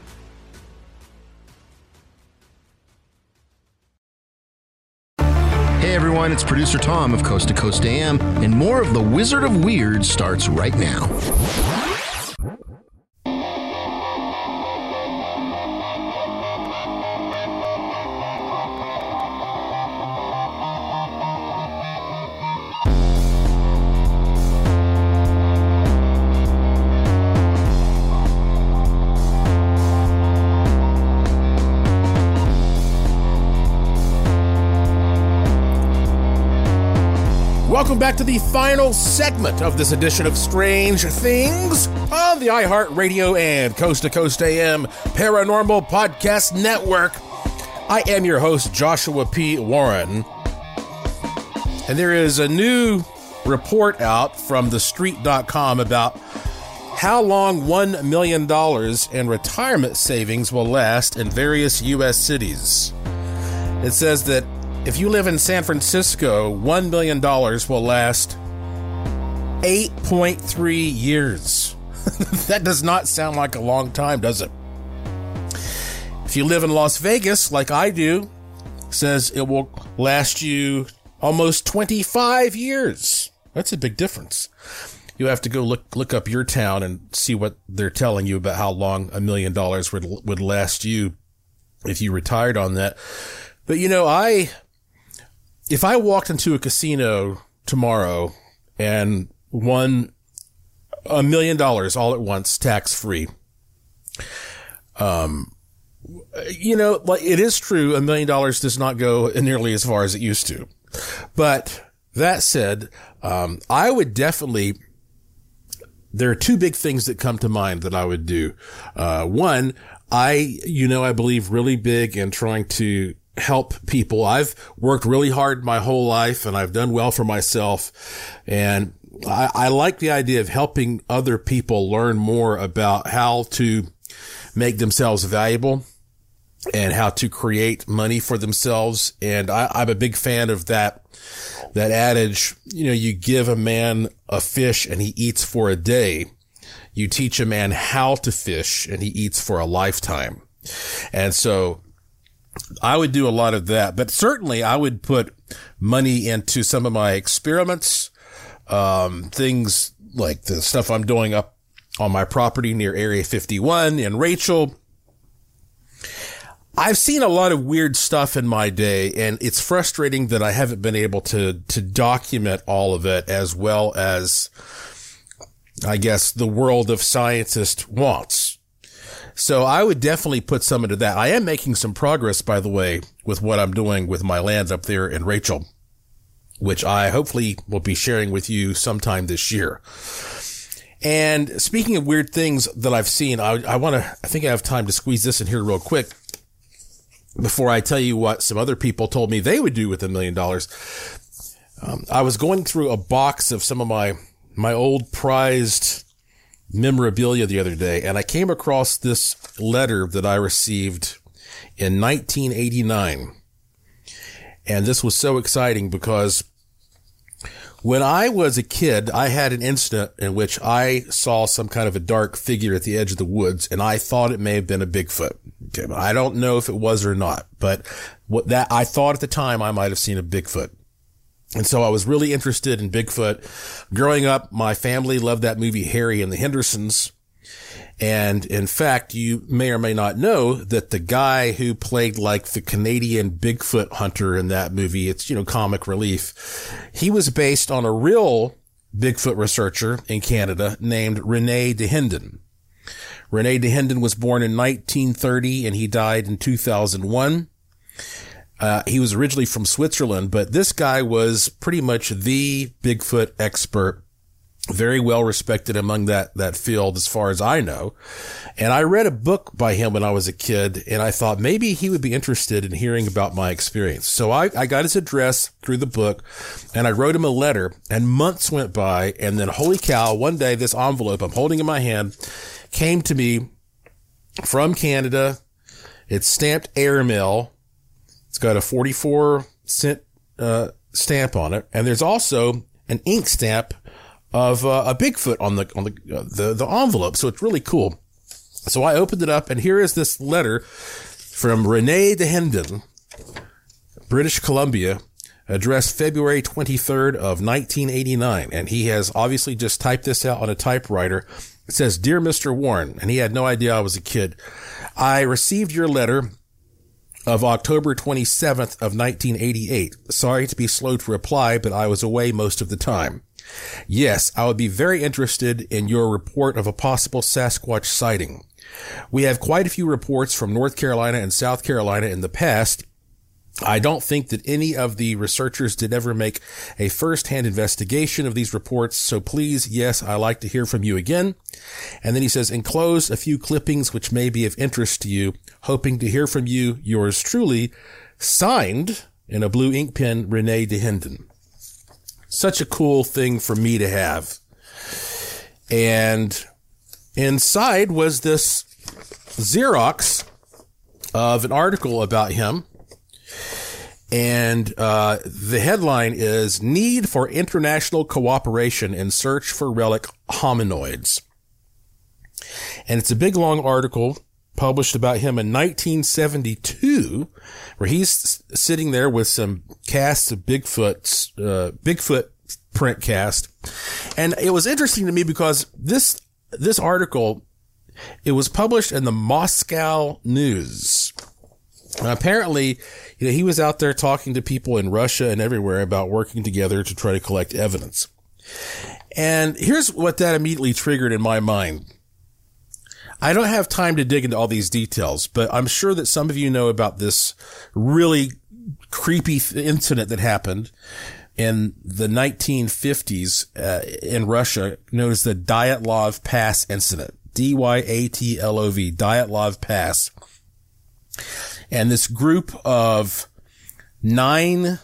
Hey everyone, it's producer Tom of Coast to Coast A M, and more of the Wizard of Weird starts right now. Welcome back to the final segment of this edition of Strange Things on the iHeartRadio and Coast to Coast A M Paranormal Podcast Network. I am your host, Joshua P. Warren. And there is a new report out from the street dot com about how long one million dollars in retirement savings will last in various U S cities. It says that if you live in San Francisco, one million dollars will last eight point three years. That does not sound like a long time, does it? If you live in Las Vegas, like I do, it says it will last you almost twenty-five years. That's a big difference. You have to go look look up your town and see what they're telling you about how long a million dollars would would last you if you retired on that. But, you know, I... If I walked into a casino tomorrow and won a million dollars all at once, tax free, um, you know, like it is true, a million dollars does not go nearly as far as it used to. But that said, um, I would definitely, there are two big things that come to mind that I would do. Uh, one, I, you know, I believe really big in trying to help people. I've worked really hard my whole life and I've done well for myself. And I, I like the idea of helping other people learn more about how to make themselves valuable and how to create money for themselves. And I, I'm a big fan of that, that adage, you know, you give a man a fish and he eats for a day. You teach a man how to fish and he eats for a lifetime. And so I would do a lot of that, but certainly I would put money into some of my experiments, um, things like the stuff I'm doing up on my property near Area fifty-one in Rachel. I've seen a lot of weird stuff in my day, and it's frustrating that I haven't been able to, to document all of it as well as, I guess, the world of scientists wants. So I would definitely put some into that. I am making some progress, by the way, with what I'm doing with my lands up there in Rachel, which I hopefully will be sharing with you sometime this year. And speaking of weird things that I've seen, I, I want to, I think I have time to squeeze this in here real quick before I tell you what some other people told me they would do with a million dollars. Um, I was going through a box of some of my, my old prized memorabilia the other day, and I came across this letter that I received in nineteen eighty-nine. And this was so exciting because when I was a kid, I had an incident in which I saw some kind of a dark figure at the edge of the woods, and I thought it may have been a Bigfoot. Okay, but I don't know if it was or not, but what that I thought at the time I might have seen a Bigfoot. And so I was really interested in Bigfoot. Growing up, my family loved that movie Harry and the Hendersons. And in fact, you may or may not know that the guy who played like the Canadian Bigfoot hunter in that movie, it's, you know, comic relief. He was based on a real Bigfoot researcher in Canada named René Dahinden. René Dahinden was born in nineteen thirty and he died in two thousand one. Uh, he was originally from Switzerland, but this guy was pretty much the Bigfoot expert, very well respected among that, that field as far as I know. And I read a book by him when I was a kid, and I thought maybe he would be interested in hearing about my experience. So I, I got his address through the book, and I wrote him a letter, and months went by, and then holy cow, one day this envelope I'm holding in my hand came to me from Canada. It's stamped airmail. It's got a forty-four cent uh, stamp on it, and there's also an ink stamp of uh, a Bigfoot on the on the, uh, the the envelope. So it's really cool. So I opened it up, and here is this letter from René Dahinden, British Columbia, addressed February twenty-third of nineteen eighty-nine, and he has obviously just typed this out on a typewriter. It says, "Dear Mister Warren," and he had no idea I was a kid. "I received your letter of October twenty-seventh of nineteen eighty-eight. Sorry to be slow to reply, but I was away most of the time. Yes, I would be very interested in your report of a possible Sasquatch sighting. We have quite a few reports from North Carolina and South Carolina in the past. I don't think that any of the researchers did ever make a first-hand investigation of these reports, so please, yes, I'd like to hear from you again." And then he says, "Enclose a few clippings which may be of interest to you. Hoping to hear from you, yours truly, signed in a blue ink pen, René Dahinden." Such a cool thing for me to have. And inside was this Xerox of an article about him. And uh the headline is "Need for International Cooperation in Search for Relic Hominoids." And it's a big, long article published about him in nineteen seventy-two, where he's sitting there with some casts of Bigfoot, uh, Bigfoot print cast. And it was interesting to me because this, this article, it was published in the Moscow News. And apparently, you know, he was out there talking to people in Russia and everywhere about working together to try to collect evidence. And here's what that immediately triggered in my mind. I don't have time to dig into all these details, but I'm sure that some of you know about this really creepy incident that happened in the nineteen fifties uh, in Russia, known as the Dyatlov Pass incident. D Y A T L O V, Dyatlov Pass. And this group of nine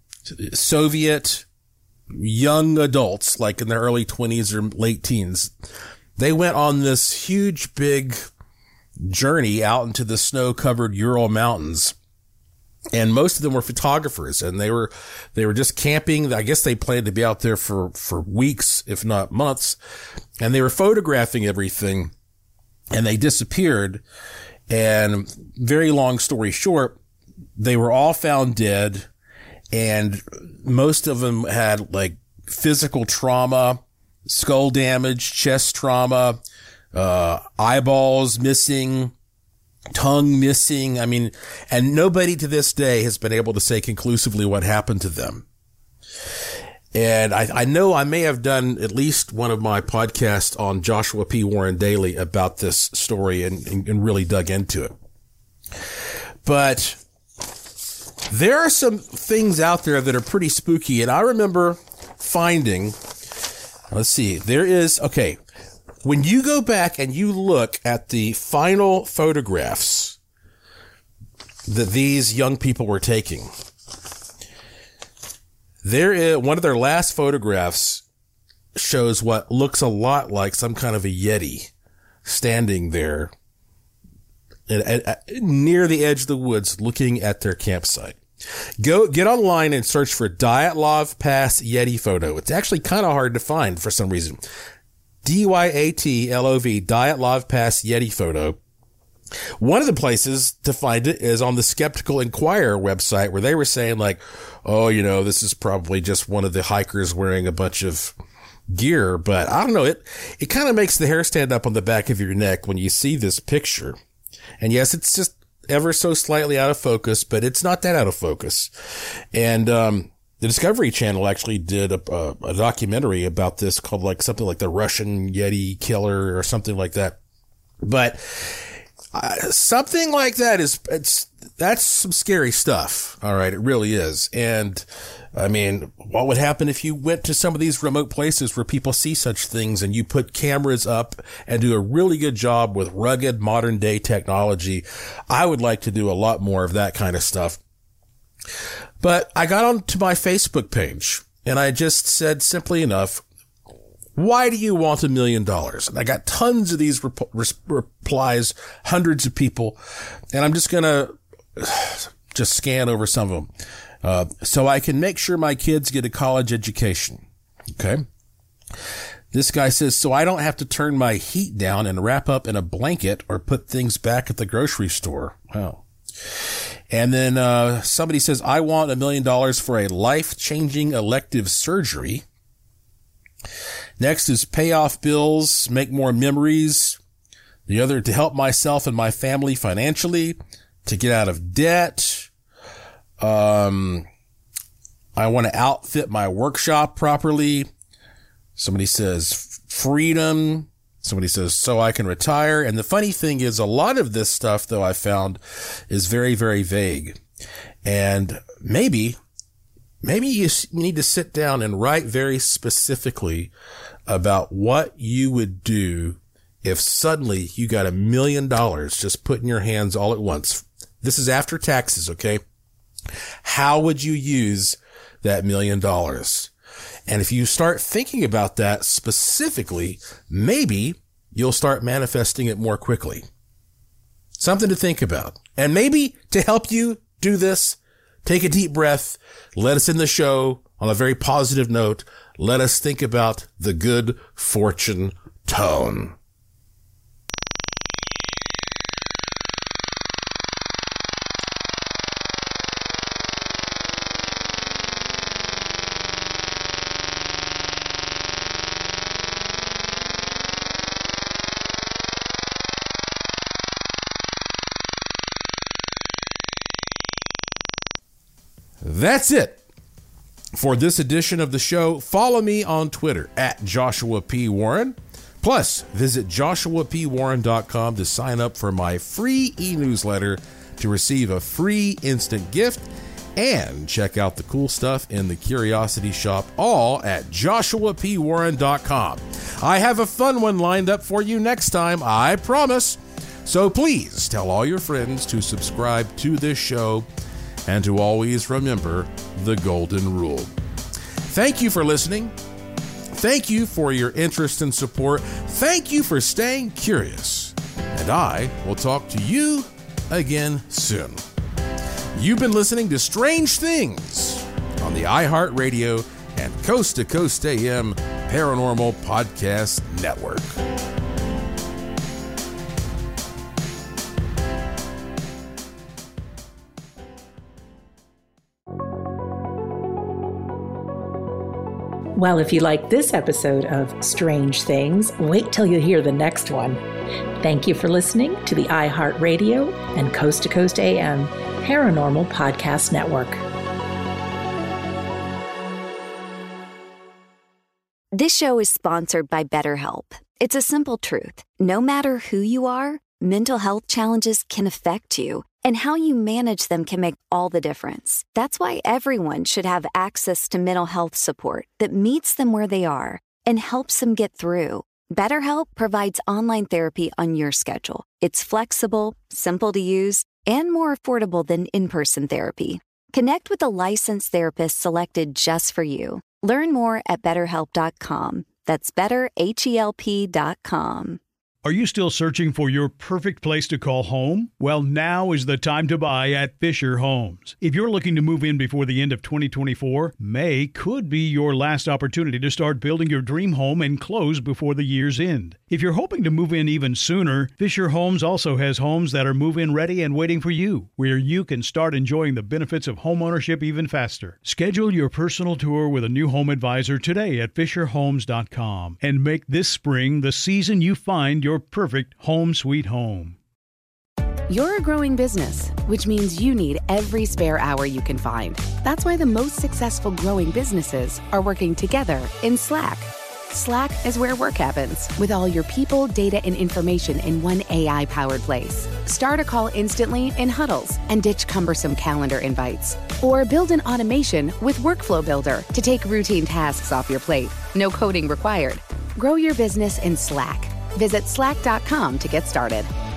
Soviet young adults, like in their early twenties or late teens, they went on this huge, big journey out into the snow-covered Ural Mountains. And most of them were photographers, and they were, they were just camping. I guess they planned to be out there for, for weeks, if not months. And they were photographing everything, and they disappeared. And very long story short, they were all found dead, and most of them had like physical trauma, skull damage, chest trauma, uh, eyeballs missing, tongue missing. I mean, and nobody to this day has been able to say conclusively what happened to them. And I, I know I may have done at least one of my podcasts on Joshua P. Warren Daily about this story and, and, and really dug into it. But there are some things out there that are pretty spooky. And I remember finding, let's see, there is, okay, when you go back and you look at the final photographs that these young people were taking, there is, one of their last photographs shows what looks a lot like some kind of a Yeti standing there at, at, at, near the edge of the woods looking at their campsite. Go get online and search for Dyatlov Pass Yeti photo. It's actually kind of hard to find for some reason. D Y A T L O V, Dyatlov Pass Yeti photo. One of the places to find it is on the Skeptical Inquirer website, where they were saying like, oh, you know, this is probably just one of the hikers wearing a bunch of gear, but I don't know. It, it kind of makes the hair stand up on the back of your neck when you see this picture. And yes, it's just ever so slightly out of focus, but it's not that out of focus. And, um, the Discovery Channel actually did a, a, a documentary about this called like something like the Russian Yeti Killer or something like that. But uh, something like that is, it's, that's some scary stuff. All right. It really is. And I mean, what would happen if you went to some of these remote places where people see such things and you put cameras up and do a really good job with rugged modern day technology? I would like to do a lot more of that kind of stuff. But I got onto my Facebook page and I just said simply enough, why do you want a million dollars? And I got tons of these rep- replies, hundreds of people, and I'm just going to just scan over some of them. Uh, so I can make sure my kids get a college education. Okay. This guy says, so I don't have to turn my heat down and wrap up in a blanket or put things back at the grocery store. Wow. And then, uh, somebody says, I want a million dollars for a life-changing elective surgery. Next is pay off bills, make more memories. The other, to help myself and my family financially, to get out of debt. Um, I want to outfit my workshop properly. Somebody says freedom. Somebody says, so I can retire. And the funny thing is, a lot of this stuff, though, I found is very, very vague. And maybe, maybe you need to sit down and write very specifically about what you would do if suddenly you got a million dollars just put in your hands all at once. This is after taxes, okay? How would you use that million dollars? And if you start thinking about that specifically, maybe you'll start manifesting it more quickly. Something to think about. And maybe to help you do this, take a deep breath. Let us end the show on a very positive note. Let us think about the good fortune tone. That's it for this edition of the show. Follow me on Twitter at Joshua P. Warren. Plus, visit joshua p warren dot com to sign up for my free e-newsletter to receive a free instant gift, and check out the cool stuff in the Curiosity Shop, all at joshua p warren dot com. I have a fun one lined up for you next time, I promise. So please tell all your friends to subscribe to this show and to always remember the golden rule. Thank you for listening. Thank you for your interest and support. Thank you for staying curious. And I will talk to you again soon. You've been listening to Strange Things on the iHeartRadio and Coast to Coast A M Paranormal Podcast Network. Well, if you like this episode of Strange Things, wait till you hear the next one. Thank you for listening to the iHeartRadio and Coast to Coast A M Paranormal Podcast Network. This show is sponsored by BetterHelp. It's a simple truth. No matter who you are, mental health challenges can affect you, and how you manage them can make all the difference. That's why everyone should have access to mental health support that meets them where they are and helps them get through. BetterHelp provides online therapy on your schedule. It's flexible, simple to use, and more affordable than in-person therapy. Connect with a licensed therapist selected just for you. Learn more at better help dot com. That's better H E L P dot com. Are you still searching for your perfect place to call home? Well, now is the time to buy at Fisher Homes. If you're looking to move in before the end of twenty twenty-four, May could be your last opportunity to start building your dream home and close before the year's end. If you're hoping to move in even sooner, Fisher Homes also has homes that are move-in ready and waiting for you, where you can start enjoying the benefits of homeownership even faster. Schedule your personal tour with a new home advisor today at fisher homes dot com and make this spring the season you find your perfect home sweet home. You're a growing business, which means you need every spare hour you can find. That's why the most successful growing businesses are working together in Slack. Slack is where work happens, with all your people, data, and information in one A I-powered place. Start a call instantly in huddles and ditch cumbersome calendar invites. Or build an automation with Workflow Builder to take routine tasks off your plate. No coding required. Grow your business in Slack. Visit slack dot com to get started.